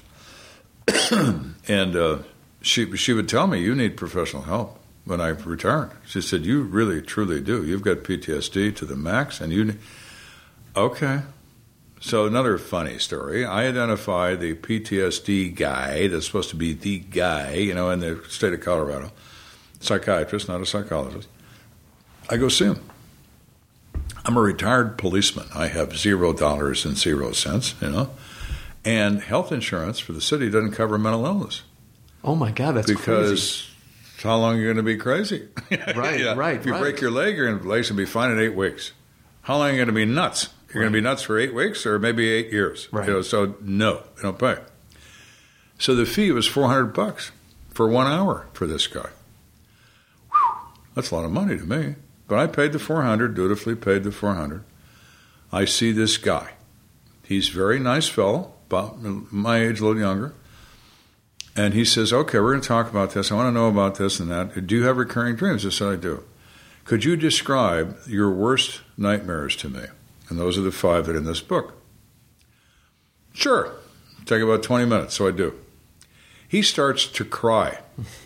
and uh, she she would tell me, you need professional help when I returned. She said, you really, truly do. You've got P T S D to the max, and you need... Okay. So another funny story. I identify the P T S D guy that's supposed to be the guy, you know, in the state of Colorado, psychiatrist, not a psychologist. I go see him. I'm a retired policeman. I have zero dollars and zero cents, you know, and health insurance for the city doesn't cover mental illness. Oh my God, that's because crazy. How long are you going to be crazy? Right, yeah. right. If you right. break your leg, you're going to be fine in eight weeks. How long are you going to be nuts? You're right. going to be nuts for eight weeks or maybe eight years. Right. You know, so no, they don't pay. So the fee was four hundred bucks for one hour for this guy. Whew, that's a lot of money to me. But I paid the four hundred, dutifully paid the four hundred. I see this guy. He's a very nice fellow, about my age, a little younger. And he says, okay, we're going to talk about this. I want to know about this and that. Do you have recurring dreams? I said, I do. Could you describe your worst nightmares to me? And those are the five that are in this book. Sure. Take about twenty minutes, so I do. He starts to cry.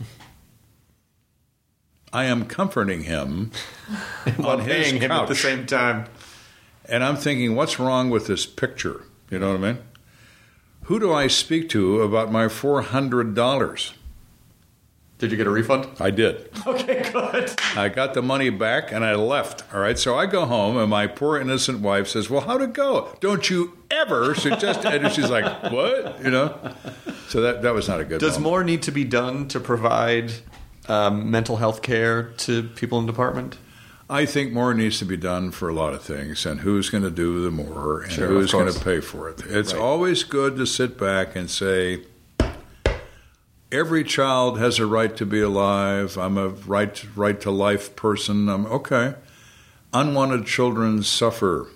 I am comforting him on his him couch at the same time. And I'm thinking, what's wrong with this picture? You know what I mean? Who do I speak to about my four hundred dollars? Did you get a refund? I did. Okay, good. I got the money back and I left. All right, so I go home and my poor innocent wife says, well, how'd it go? Don't you ever suggest it? And she's like, what? You know? So that, that was not a good Does moment. more need to be done to provide um, mental health care to people in the department? I think more needs to be done for a lot of things, and who's going to do the more, and Sure, who's of going course. to pay for it. It's Right. always good to sit back and say, every child has a right to be alive. I'm a right, right to life person. I'm okay. Unwanted children suffer.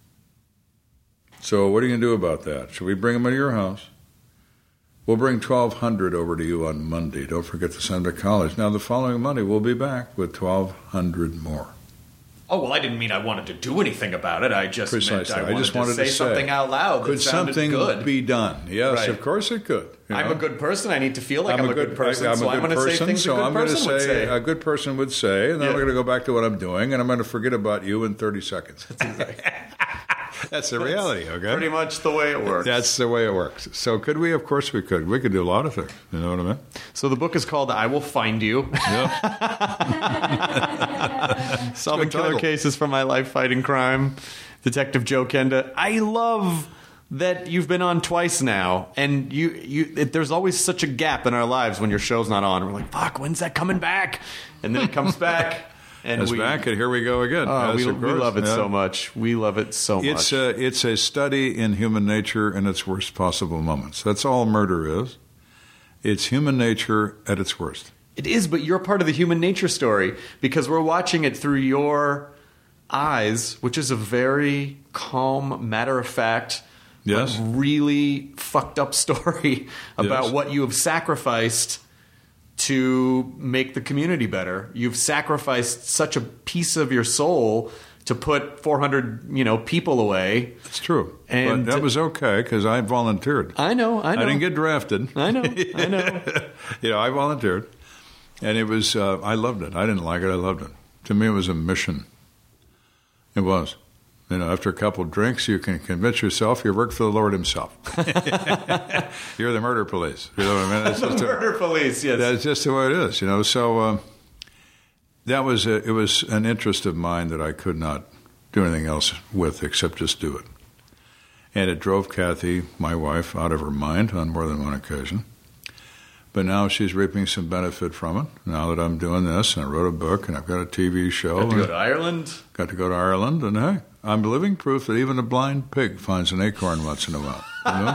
So what are you going to do about that? Should we bring them into your house? We'll bring twelve hundred over to you on Monday. Don't forget to send them to college. Now, the following Monday, we'll be back with twelve hundred more. Oh, well, I didn't mean I wanted to do anything about it. I just Precisely. meant I, I wanted just to wanted say to say something out loud. Could that sounded something good. be done? Yes, Right. of course it could. You I'm know? a good person. I need to feel like I'm I'm, a good, person, I'm so a I'm good going to say person, things so a good I'm going to person would say say. a good person would say, and then Yeah. I'm going to go back to what I'm doing, and I'm going to forget about you in thirty seconds. That's the reality, okay? Pretty much the way it works. That's the way it works. So could we? Of course we could. We could do a lot of things. You know what I mean? So the book is called I Will Find You. Yeah. Solving Good Killer title. Cases from My Life Fighting Crime. Detective Joe Kenda. I love that you've been on twice now, and you you it, there's always such a gap in our lives when your show's not on. We're like, fuck, when's that coming back? And then it comes back. And It's we, back, and here we go again. Oh, Yes, we, of we course. love it Yeah. so much. We love it so It's much. a, it's a study in human nature in its worst possible moments. That's all murder is. It's human nature at its worst. It is, but you're part of the human nature story because we're watching it through your eyes, which is a very calm, matter-of-fact, Yes. but really fucked up story about Yes. what you have sacrificed to make the community better. You've sacrificed such a piece of your soul to put four hundred, you know, people away. It's true. And- but that was okay because I volunteered. I know, I know. I didn't get drafted. I know, I know. You know, I volunteered. And it was, uh, I loved it. I didn't like it. I loved it. To me, it was a mission. It was. You know, after a couple of drinks, you can convince yourself you work for the Lord himself. You're the murder police. You know what I mean? That's just a- Murder police, yes. That's just the way it is, you know. So uh, that was a, it was an interest of mine that I could not do anything else with except just do it. And it drove Kathy, my wife, out of her mind on more than one occasion. But now she's reaping some benefit from it. Now that I'm doing this, and I wrote a book, and I've got a T V show, Got to go and to Ireland. got to go to Ireland, and hey, I'm living proof that even a blind pig finds an acorn once in a while. You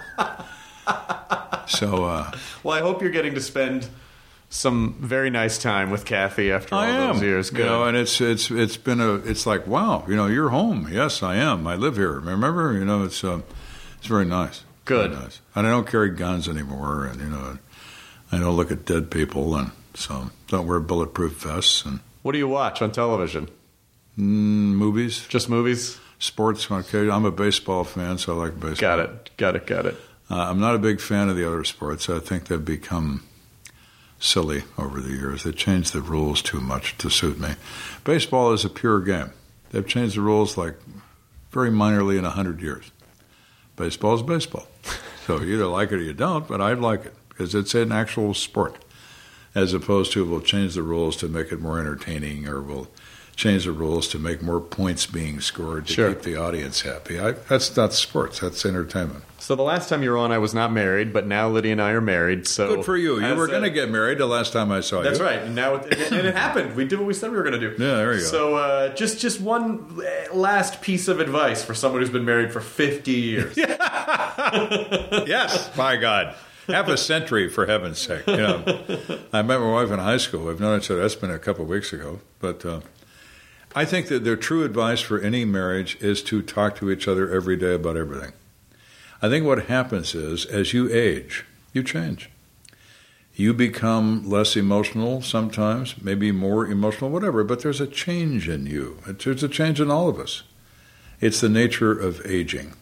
know? So. Uh, Well, I hope you're getting to spend some very nice time with Kathy after all I am. those years. Good. You know, and it's it's it's been a it's like wow, you know, you're home. Yes, I am. I live here. Remember, you know, it's uh, it's very nice. Good. Very nice. And I don't carry guns anymore, and you know, I don't look at dead people, and so don't wear bulletproof vests and What do you watch on television? mm, movies, Just movies? sports. Okay, I'm a baseball fan, so I like baseball. Got it. Got it. Got it. Uh, I'm not a big fan of the other sports. I think they've become silly over the years. They changed the rules too much to suit me. Baseball is a pure game. They've changed the rules like very minorly in a hundred years. Baseball is baseball. So you either like it or you don't, but I like it because it's an actual sport, as opposed to we'll change the rules to make it more entertaining, or we'll change the rules to make more points being scored to Sure. keep the audience happy. I, that's not sports. That's entertainment. So the last time you were on, I was not married, but now Lydia and I are married. So Good for you. You as were a- going to get married the last time I saw That's you. right. And now it, and it happened. We did what we said we were going to do. Yeah, there you go. So uh, just just one last piece of advice for someone who's been married for fifty years. Yes, my God. Half a century, for heaven's sake. You know, I met my wife in high school. We've known each other. That's been a couple of weeks ago. But uh, I think that the true advice for any marriage is to talk to each other every day about everything. I think what happens is, as you age, you change. You become less emotional sometimes, maybe more emotional, whatever, but there's a change in you. There's a change in all of us. It's the nature of aging.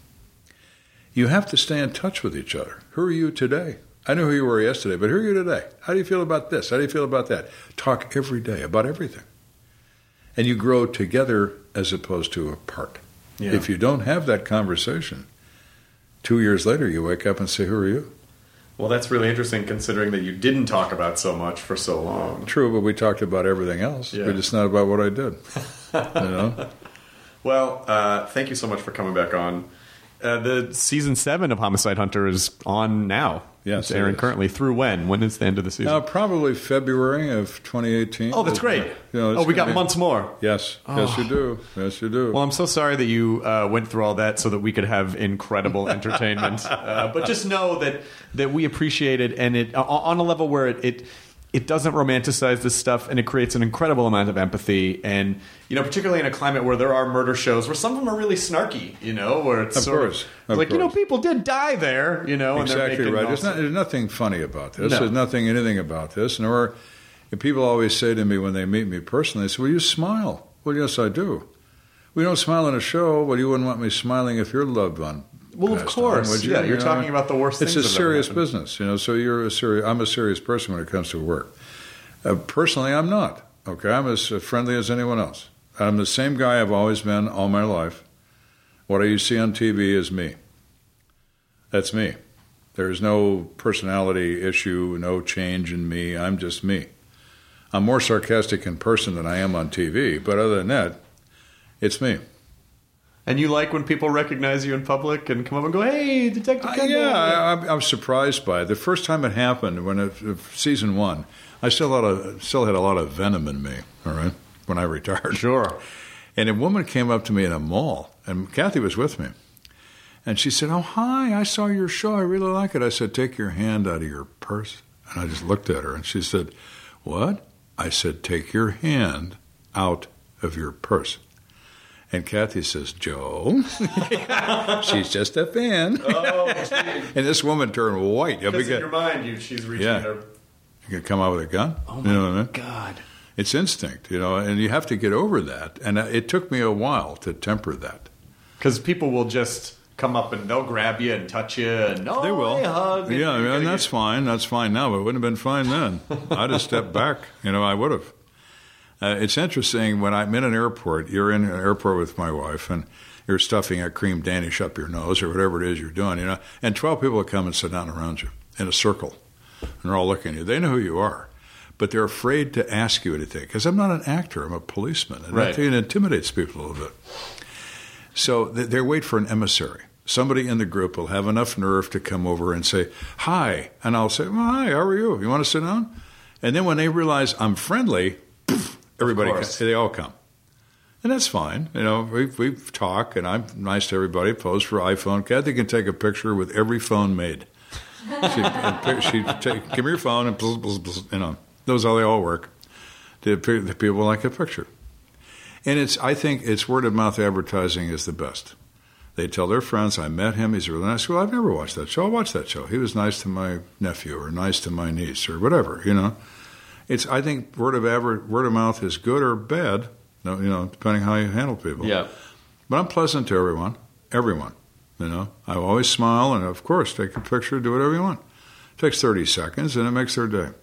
You have to stay in touch with each other. Who are you today? I know who you were yesterday, but who are you today? How do you feel about this? How do you feel about that? Talk every day about everything. And you grow together as opposed to apart. Yeah. If you don't have that conversation, two years later you wake up and say, who are you? Well, that's really interesting considering that you didn't talk about so much for so long. True, but we talked about everything else. Yeah. But it's not about what I did. You know? Well, uh, thank you so much for coming back on. Uh, the season seven of Homicide Hunter is on now. Yes, it's airing it is. currently. Through when? When is the end of the season? Now, probably February of twenty eighteen. Oh, that's great. You know, it's oh, we got gonna be- months more. Yes, yes you do. Yes, you do. Well, I'm so sorry that you uh, went through all that so that we could have incredible entertainment. Uh, but just know that that we appreciate it, and it on a level where it, it it doesn't romanticize this stuff, and it creates an incredible amount of empathy. And you know, particularly in a climate where there are murder shows, where some of them are really snarky. You know, where it's Of sort course, of, of like you know, course. people did die there. You know, and they're Exactly making right. all There's, not, sorts- there's nothing funny about this. No. There's nothing, anything about this. Nor, and people always say to me when they meet me personally, they say, well, you smile. Well, yes, I do. We don't smile in a show. Well, you wouldn't want me smiling if your loved one Well, of passed course. on, would you? Yeah, you're You know, talking about the worst It's things a that ever serious happened. business, you know, so you're a serious, I'm a serious person when it comes to work. Uh, personally, I'm not. Okay, I'm as friendly as anyone else. I'm the same guy I've always been all my life. What you see on T V is me. That's me. There's no personality issue, no change in me. I'm just me. I'm more sarcastic in person than I am on T V, but other than that, it's me. And you like when people recognize you in public and come up and go, "Hey, Detective Uh, Kendall." yeah, I, I'm, I'm surprised by it. The first time it happened, when it, season one, I still had a still had a lot of venom in me. All right, when I retired, Sure. and a woman came up to me in a mall, and Kathy was with me, and she said, "Oh, hi, I saw your show. I really like it." I said, "Take your hand out of your purse," and I just looked at her, and she said, "What?" I said, "Take your hand out of your purse." And Kathy says, "Joe," she's just a fan. Oh, And this woman turned white. because in your mind, you, she's reaching Yeah. her. You can come out with a gun. Oh you my know what I mean? God. It's instinct, you know, and you have to get over that. And it took me a while to temper that. Because people will just come up and they'll grab you and touch you and oh, They will. hey, hug. and Yeah, you're and gonna that's get- fine. That's fine now, but it wouldn't have been fine then. I'd have stepped back. You know, I would have. Uh, it's interesting when I'm in an airport, you're in an airport with my wife, and you're stuffing a cream Danish up your nose or whatever it is you're doing, you know, and twelve people come and sit down around you in a circle, and they're all looking at you. They know who you are, but they're afraid to ask you anything because I'm not an actor. I'm a policeman, and Right. I think it intimidates people a little bit. So they they wait for an emissary. Somebody in the group will have enough nerve to come over and say, "Hi," and I'll say, "Well, hi, how are you? You want to sit down?" And then when they realize I'm friendly, everybody, course. they all come. And that's fine. You know, we we talk, and I'm nice to everybody, pose for iPhone. Kathy can take a picture with every phone made. She'd, she'd take, give me your phone, and bzz, bzz, bzz, you know, those how they all work. The, the people like a picture. And it's, I think it's word of mouth advertising is the best. They tell their friends, I met him, he's really nice. Well, I've never watched that show. I'll watch that show. He was nice to my nephew or nice to my niece or whatever, you know. It's, I think word of adver- word of mouth is good or bad, you know, depending how you handle people. Yeah. But I'm pleasant to everyone, everyone, you know. I always smile and, of course, take a picture, do whatever you want. It takes thirty seconds and it makes their day.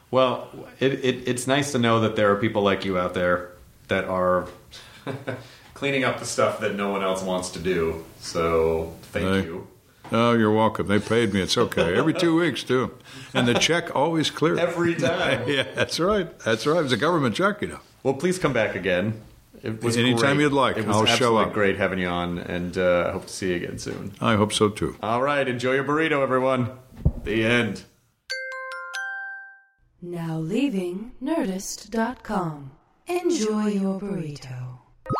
Well, it, it, it's nice to know that there are people like you out there that are cleaning up the stuff that no one else wants to do. So thank Hey. you. Oh, you're welcome. They paid me. It's okay. Every two weeks, too. And the check always cleared. Every time. Yeah, that's right. That's right. It was a government check, you know. Well, please come back again. It was Anytime great. you'd like. It was I'll show absolutely up. great having you on, and uh, I hope to see you again soon. I hope so, too. All right, enjoy your burrito, everyone. The end. Now leaving Nerdist dot com. Enjoy your burrito.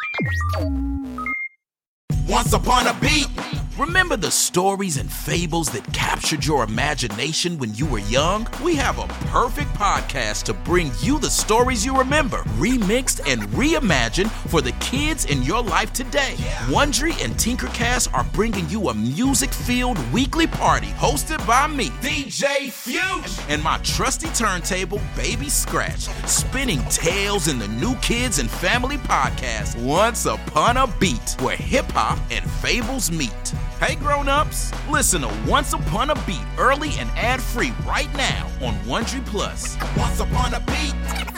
Once upon a beat. Remember the stories and fables that captured your imagination when you were young? We have a perfect podcast to bring you the stories you remember, remixed and reimagined for the kids in your life today. Wondery and Tinkercast are bringing you a music-filled weekly party hosted by me, D J Fuge, and my trusty turntable, Baby Scratch, spinning tales in the New Kids and Family podcast, Once Upon a Beat, where hip-hop and fables meet. Hey grown-ups, listen to Once Upon a Beat early and ad-free right now on Wondery Plus. Once Upon a Beat.